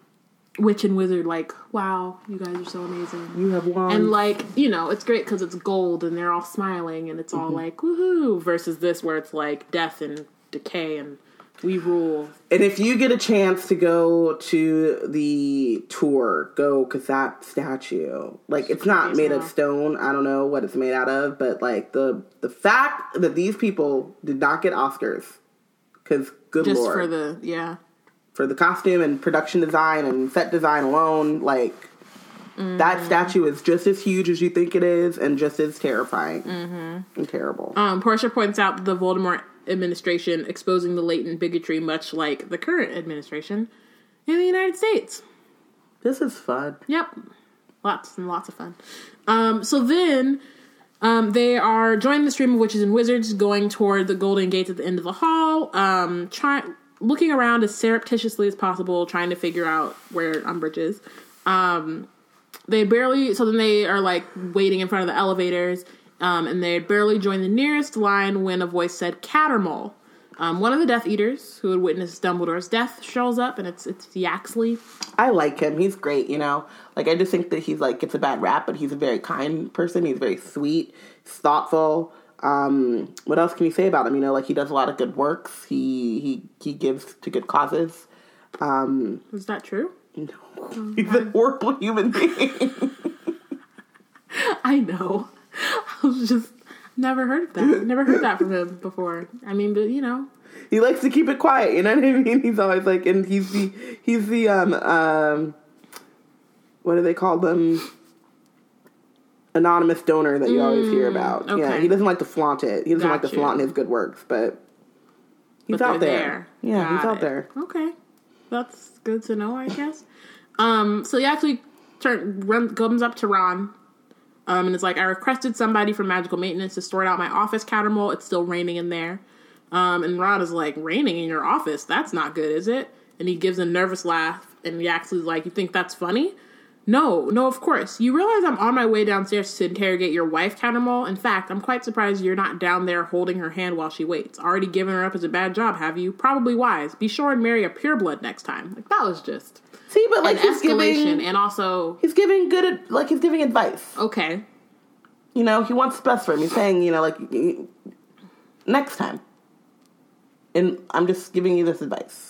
witch and wizard, like, "Wow, you guys are so amazing. You have won." And like, you know, it's great because it's gold, and they're all smiling, and it's all mm-hmm. like woohoo. Versus this, where it's like death and decay and we rule. And if you get a chance to go to the tour, go, because that statue, like, it's not made of stone. I don't know what it's made out of, but, like, the the fact that these people did not get Oscars, because, good Just lord. for the, yeah. For the costume and production design and set design alone, like, mm-hmm. that statue is just as huge as you think it is and just as terrifying mm-hmm. and terrible. Um, Portia points out the Voldemort administration exposing the latent bigotry, much like the current administration in the United States. This is fun. Yep. Lots and lots of fun. Um, so then um, they are joining the stream of witches and wizards, going toward the golden gates at the end of the hall, um, try, looking around as surreptitiously as possible, trying to figure out where Umbridge is. Um, they barely, so then they are like waiting in front of the elevators, um, and they had barely joined the nearest line when a voice said Cattermole. Um, one of the Death Eaters who had witnessed Dumbledore's death shows up, and it's it's Yaxley. I like him. He's great, you know. Like, I just think that he's, like, gets a bad rap, but he's a very kind person. He's very sweet. He's thoughtful. Um, what else can you say about him? You know, like, he does a lot of good works. He he, he gives to good causes. Um, Is that true? No. Oh, he's a horrible human being. I know. I was just... Never heard that. Never heard that from him before. I mean, but you know, he likes to keep it quiet. You know what I mean? He's always like, and he's the he's the um um, what do they call them? Anonymous donor that you mm, always hear about. Okay. Yeah, he doesn't like to flaunt it. He doesn't Got like to you. flaunt his good works, but he's but out there. there. Yeah, Got he's out it. there. Okay, that's good to know, I guess. um, so he actually turn run, comes up to Ron. Um, and it's like, I requested somebody from Magical Maintenance to sort out my office, Cattermole. It's still raining in there. Um, and Ron is like, raining in your office? That's not good, is it? And he gives a nervous laugh. And Yaxley's like, you think that's funny? No, no, of course. You realize I'm on my way downstairs to interrogate your wife, Cattermole? In fact, I'm quite surprised you're not down there holding her hand while she waits. Already given her up as a bad job, have you? Probably wise. Be sure and marry a pureblood next time. Like, that was just... See, but like an he's escalation, giving, and also he's giving good, like he's giving advice. Okay, you know he wants the best for him. He's saying, you know, like next time, and I'm just giving you this advice.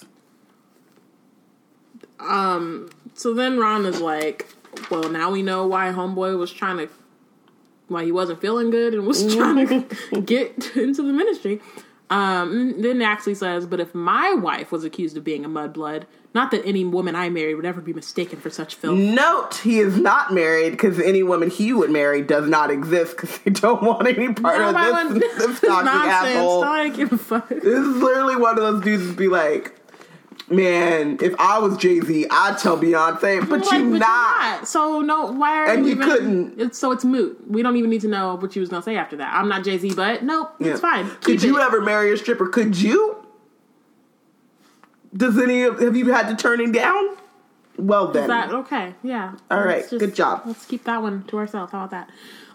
Um. So then Ron is like, well, now we know why Homeboy was trying to, why he wasn't feeling good and was trying to get into the ministry. Um. Then Yaxley says, but if my wife was accused of being a mudblood. Not that any woman I married would ever be mistaken for such filth. Note, he is not married because any woman he would marry does not exist because they don't want any part no, of this, this toxic asshole. I give a fuck. This is literally one of those dudes that be like, man, if I was Jay-Z, I'd tell Beyonce, but, like, you but not. not. So, no, why are and you you even, couldn't. It's, so it's moot. We don't even need to know what you was going to say after that. I'm not Jay-Z, but nope, yeah. It's fine. Keep Could it. you ever marry a stripper? Could you? Does any of, have you had to turn him down? Well then. Is that, okay, yeah. All right, just, good job. Let's keep that one to ourselves. How about that?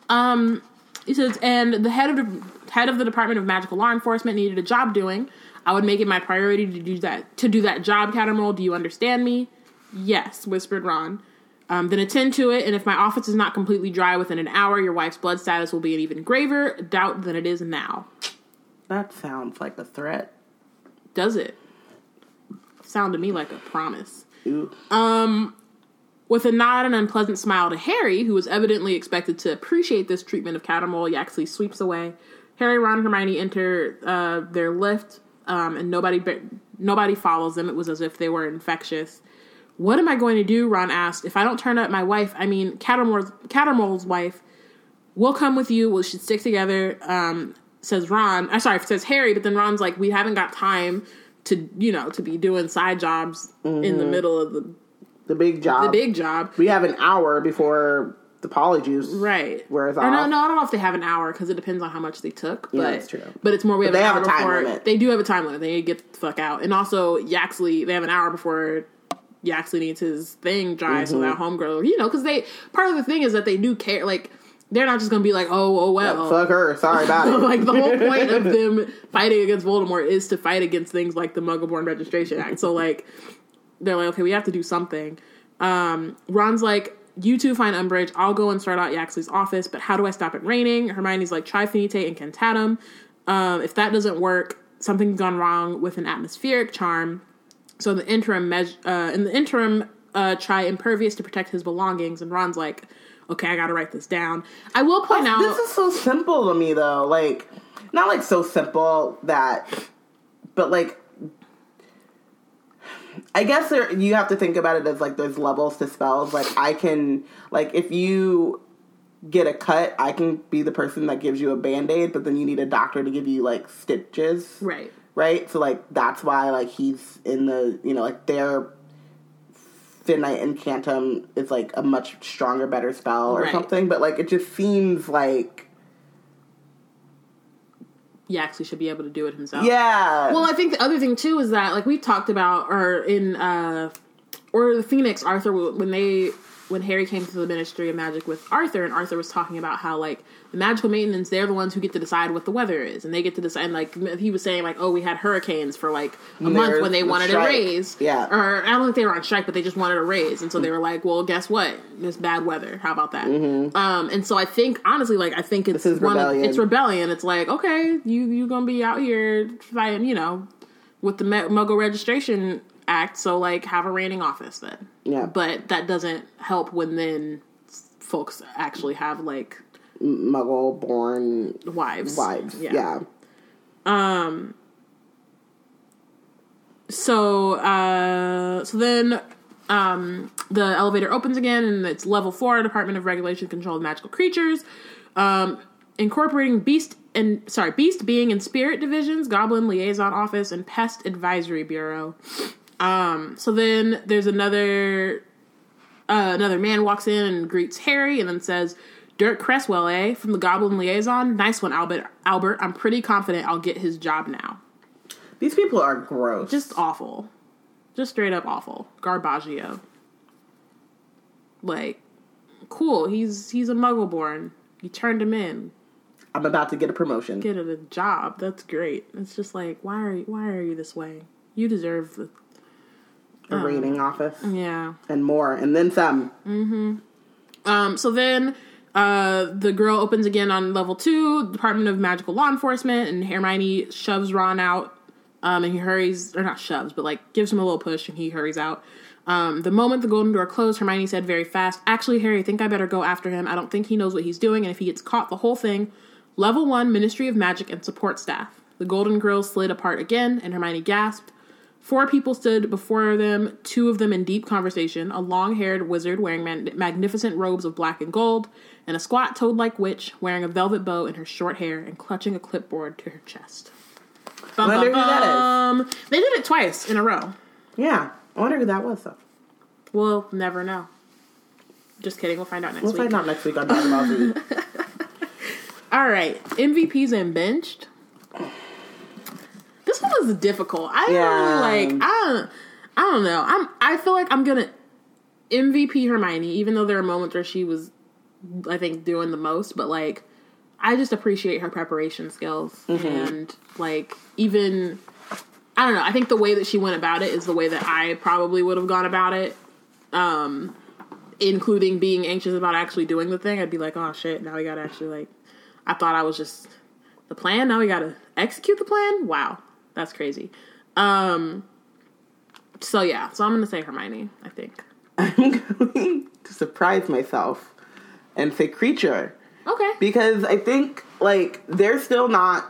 Um, he says, and the head of the head of the Department of Magical Law Enforcement needed a job doing. I would make it my priority to do that to do that job, Cattermole. Do you understand me? Yes, whispered Ron. Um, then attend to it, and if my office is not completely dry within an hour, your wife's blood status will be an even graver doubt than it is now. That sounds like a threat. Does it? Sound to me like a promise. Ooh. Um, with a nod and unpleasant smile to Harry, who was evidently expected to appreciate this treatment of Cattermole, Yaxley sweeps away. Harry, Ron, and Hermione enter uh, their lift, um, and nobody nobody follows them. It was as if they were infectious. What am I going to do? Ron asked. If I don't turn up my wife, I mean Cattermole's, Cattermole's wife, we'll come with you. We should stick together. Um, says Ron. I'm sorry, says Harry. But then Ron's like, we haven't got time to, you know, to be doing side jobs mm-hmm. in the middle of the the big job. The big job. We have an hour before the polyjuice right. wears off. off. No, no, I don't know if they have an hour because it depends on how much they took. But, yeah, that's true. But it's more we have but an they hour have a time before. Limit. They do have a time limit. They need to get the fuck out. And also, Yaxley, they have an hour before Yaxley needs his thing dry, mm-hmm. so that homegirl, you know, because they, part of the thing is that they do care, like, they're not just going to be like, oh, oh, well. Yeah, fuck her. Sorry about it. Like, the whole point of them fighting against Voldemort is to fight against things like the Muggle-Born Registration Act. So, like, they're like, okay, we have to do something. Um, Ron's like, you two find Umbridge. I'll go and start out Yaxley's office, but how do I stop it raining? Hermione's like, try Finite and Cantatum. Um, if that doesn't work, something's gone wrong with an atmospheric charm. So in the interim, me- uh, in the interim, uh, try Impervious to protect his belongings. And Ron's like, okay, I gotta write this down. I will point oh, out... This is so simple to me, though. Like, not, like, so simple that... But, like... I guess there, you have to think about it as, like, there's levels to spells. Like, I can... Like, if you get a cut, I can be the person that gives you a Band-Aid, but then you need a doctor to give you, like, stitches. Right. Right? So, like, that's why, like, he's in the... You know, like, they're... Finite Incantum is, like, a much stronger, better spell or right. something. But, like, it just seems like... He actually should be able to do it himself. Yeah. Well, I think the other thing, too, is that, like, we talked about, or in, uh... Or the Phoenix, Arthur, when they... When Harry came to the Ministry of Magic with Arthur, and Arthur was talking about how, like, the magical maintenance, they're the ones who get to decide what the weather is. And they get to decide, like, he was saying, like, oh, we had hurricanes for, like, a and month when they wanted strike. a raise. Yeah. Or, I don't think they were on strike, but they just wanted a raise. And so they were like, well, guess what? There's bad weather. How about that? Mm-hmm. Um, and so I think, honestly, like, I think it's... This is one rebellion. Of, it's rebellion. It's like, okay, you, you gonna be out here fighting, you know, with the Muggle Registration Act, so, like, have a reigning office then. Yeah. But that doesn't help when then folks actually have, like... Muggle-born... Wives. Wives, yeah. yeah. Um... So, uh... So then, um... the elevator opens again, and it's level four, Department of Regulation Control of Magical Creatures. Um... Incorporating Beast and... Sorry, Beast, Being, and Spirit Divisions, Goblin Liaison Office, and Pest Advisory Bureau. Um, so then there's another, uh, another man walks in and greets Harry and then says, Dirk Cresswell, eh? From the Goblin Liaison? Nice one, Albert. Albert, I'm pretty confident I'll get his job now. These people are gross. Just awful. Just straight up awful. Garbaggio. Like, cool. He's, he's a Muggle-born. You turned him in. I'm about to get a promotion. Get a job. That's great. It's just like, why are you, why are you this way? You deserve the... A um, reigning office. Yeah. And more. And then some. Mm-hmm. Um, so then uh, the girl opens again on level two, Department of Magical Law Enforcement, and Hermione shoves Ron out. Um, and he hurries, or not shoves, but like gives him a little push and he hurries out. Um, the moment the golden door closed, Hermione said very fast, actually, Harry, I think I better go after him. I don't think he knows what he's doing. And if he gets caught, the whole thing. Level one, Ministry of Magic and support staff. The golden grill slid apart again and Hermione gasped. Four people stood before them, two of them in deep conversation, a long-haired wizard wearing man- magnificent robes of black and gold, and a squat toad-like witch wearing a velvet bow in her short hair and clutching a clipboard to her chest. Bum, I wonder bum, who that is. They did it twice in a row. Yeah. I wonder who that was, though. We'll never know. Just kidding. We'll find out next we'll week. We'll find out next week on Dragon Ball Z. All right. M V Ps and benched. This one was difficult. I don't yeah. really like. I don't. I don't know. I'm. I feel like I'm gonna M V P Hermione, even though there are moments where she was, I think, doing the most. But like, I just appreciate her preparation skills mm-hmm. and like even. I don't know. I think the way that she went about it is the way that I probably would have gone about it, um, including being anxious about actually doing the thing. I'd be like, oh shit, now we gotta actually like. I thought I was just the plan. Now we gotta execute the plan. Wow. That's crazy. Um, so yeah, so I'm going to say Hermione, I think. I'm going to surprise myself and say creature. Okay. Because I think, like, they're still not,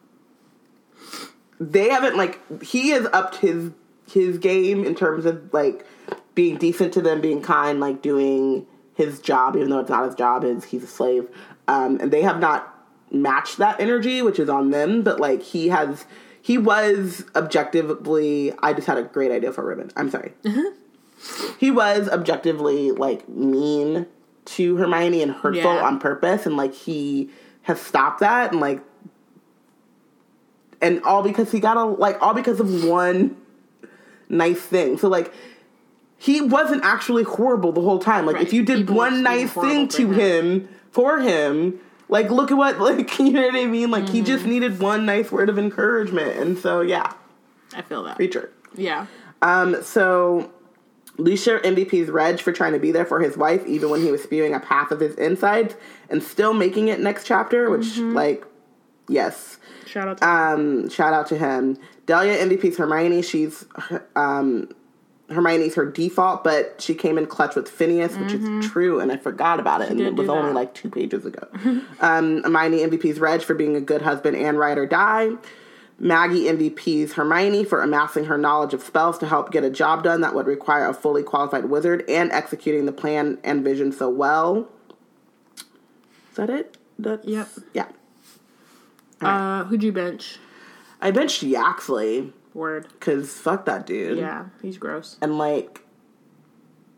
they haven't, like, he has upped his, his game in terms of, like, being decent to them, being kind, like, doing his job, even though it's not his job, is he's a slave. Um, and they have not matched that energy, which is on them, but, like, he has... He was objectively... I just had a great idea for a ribbon. I'm sorry. Uh-huh. He was objectively, like, mean to Hermione and hurtful yeah. on purpose. And, like, he has stopped that. And, like... And all because he got a... Like, all because of one nice thing. So, like... He wasn't actually horrible the whole time. Like, right. if you did People one nice thing to him. him... For him... Like, look at what, like, you know what I mean? Like, mm-hmm. he just needed one nice word of encouragement. And so, yeah. I feel that. Creature. Yeah. Um, so, Lucia M V P's Reg for trying to be there for his wife, even when he was spewing up half of his insides, and still making it next chapter, which, mm-hmm. like, yes. Shout out to um, him. Shout out to him. Delia M V P's Hermione. She's, um... Hermione's her default, but she came in clutch with Phineas, which mm-hmm. is true, and I forgot about it, she and it was only like two pages ago. um, Hermione M V P's Reg for being a good husband and ride or die. Maggie M V P's Hermione for amassing her knowledge of spells to help get a job done that would require a fully qualified wizard and executing the plan and vision so well. Is that it? That's, yep. Yeah. Right. Uh, who'd you bench? I benched Yaxley. Word. Because fuck that dude. Yeah, he's gross. And, like,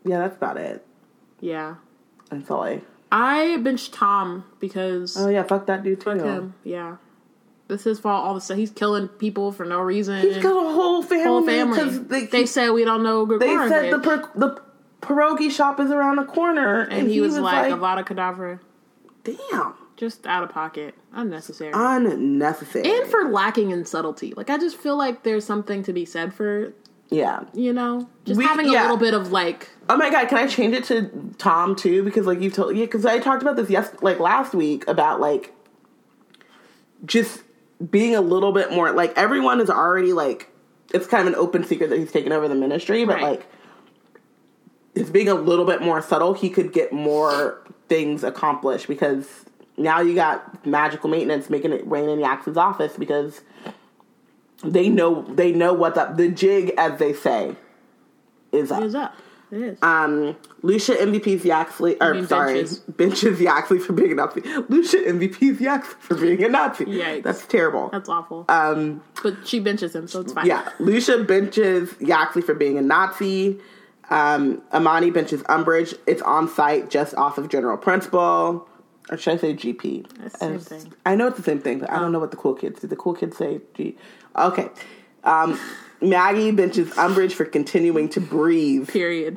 Yeah, that's about it. Yeah. That's all I... I benched Tom because... Oh, yeah, fuck that dude, too. Fuck him, yeah. This is fault all the stuff. He's killing people for no reason. He's got a whole family. Whole family. They, they said we don't know Gregorovic. They said the, per, the pierogi shop is around the corner. And, and he, he was, was like, like, Avada Kedavra. Damn. Just out of pocket. Unnecessary. Unnecessary. And for lacking in subtlety. Like, I just feel like there's something to be said for... Yeah. You know? Just we, having a yeah. little bit of, like... Oh, my God. Can I change it to Tom, too? Because, like, you told... Yeah, because I talked about this, yes, like, last week about, like, just being a little bit more... Like, everyone is already, like... It's kind of an open secret that he's taken over the ministry, but, right. like... It's being a little bit more subtle. He could get more things accomplished because now you got magical maintenance making it rain in Yaxley's office because... They know they know what's up. The jig, as they say, is up. It is up. It is. Um, Lucia M V P's Yaxley, or mean, sorry, benches. benches Yaxley for being a Nazi. Lucia M V P's Yaxley for being a Nazi. Yikes. That's terrible. That's awful. Um, but she benches him, so it's fine. Yeah, Lucia benches Yaxley for being a Nazi. Um, Amani benches Umbridge. It's on site just off of General Principal. Or should I say G P? That's the same I, thing. I know it's the same thing, but um, I don't know what the cool kids did. The cool kids say G. Okay. Um, Maggie benches Umbridge for continuing to breathe. Period.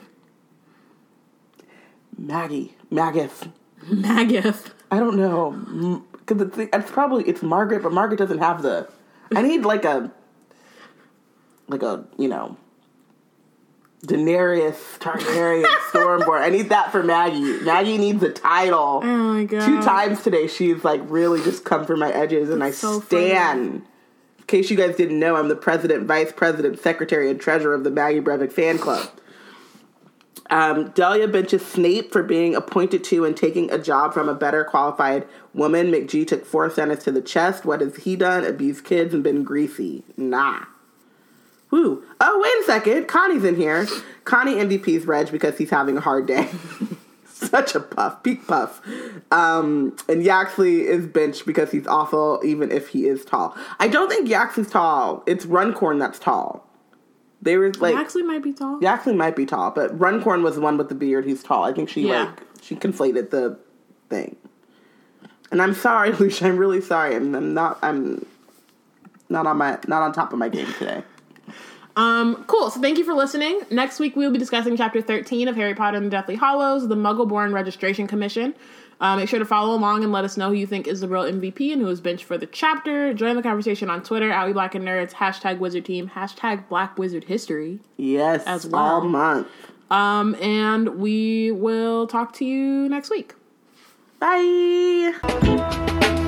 Maggie. Magath. Magath. I don't know. Because it's, it's probably, it's Margaret, but Margaret doesn't have the... I need like a... Like a, you know... Daenerys Targaryen Stormborn. I need that for Maggie. Maggie needs a title. Oh my God. Two times today she's like really just come for my edges and That's I so stand. Funny. In case you guys didn't know, I'm the president, vice president, secretary, and treasurer of the Maggie Brevik fan club. Um, Delia benches Snape for being appointed to and taking a job from a better qualified woman. McGee took four sentences to the chest. What has he done? Abused kids and been greasy. Nah. Woo. Oh, wait a second. Connie's in here. Connie M V P's Reg because he's having a hard day. Such a puff. Peak puff. Um, and Yaxley is benched because he's awful, even if he is tall. I don't think Yaxley's tall. It's Runcorn that's tall. They were like... Yaxley might be tall. Yaxley might be tall, but Runcorn was the one with the beard who's tall. I think she, yeah. like, she conflated the thing. And I'm sorry, Lucia. I'm really sorry. I'm, I'm not... I'm not on my... Not on top of my game today. Um, cool. So thank you for listening. Next week, we will be discussing Chapter thirteen of Harry Potter and the Deathly Hallows, the Muggle-Born Registration Commission. Uh, make sure to follow along and let us know who you think is the real M V P and who is benched for the chapter. Join the conversation on Twitter, at We Black and Nerds, hashtag Wizard Team, hashtag Black Wizard History. Yes, as well. all month. Um, and we will talk to you next week. Bye!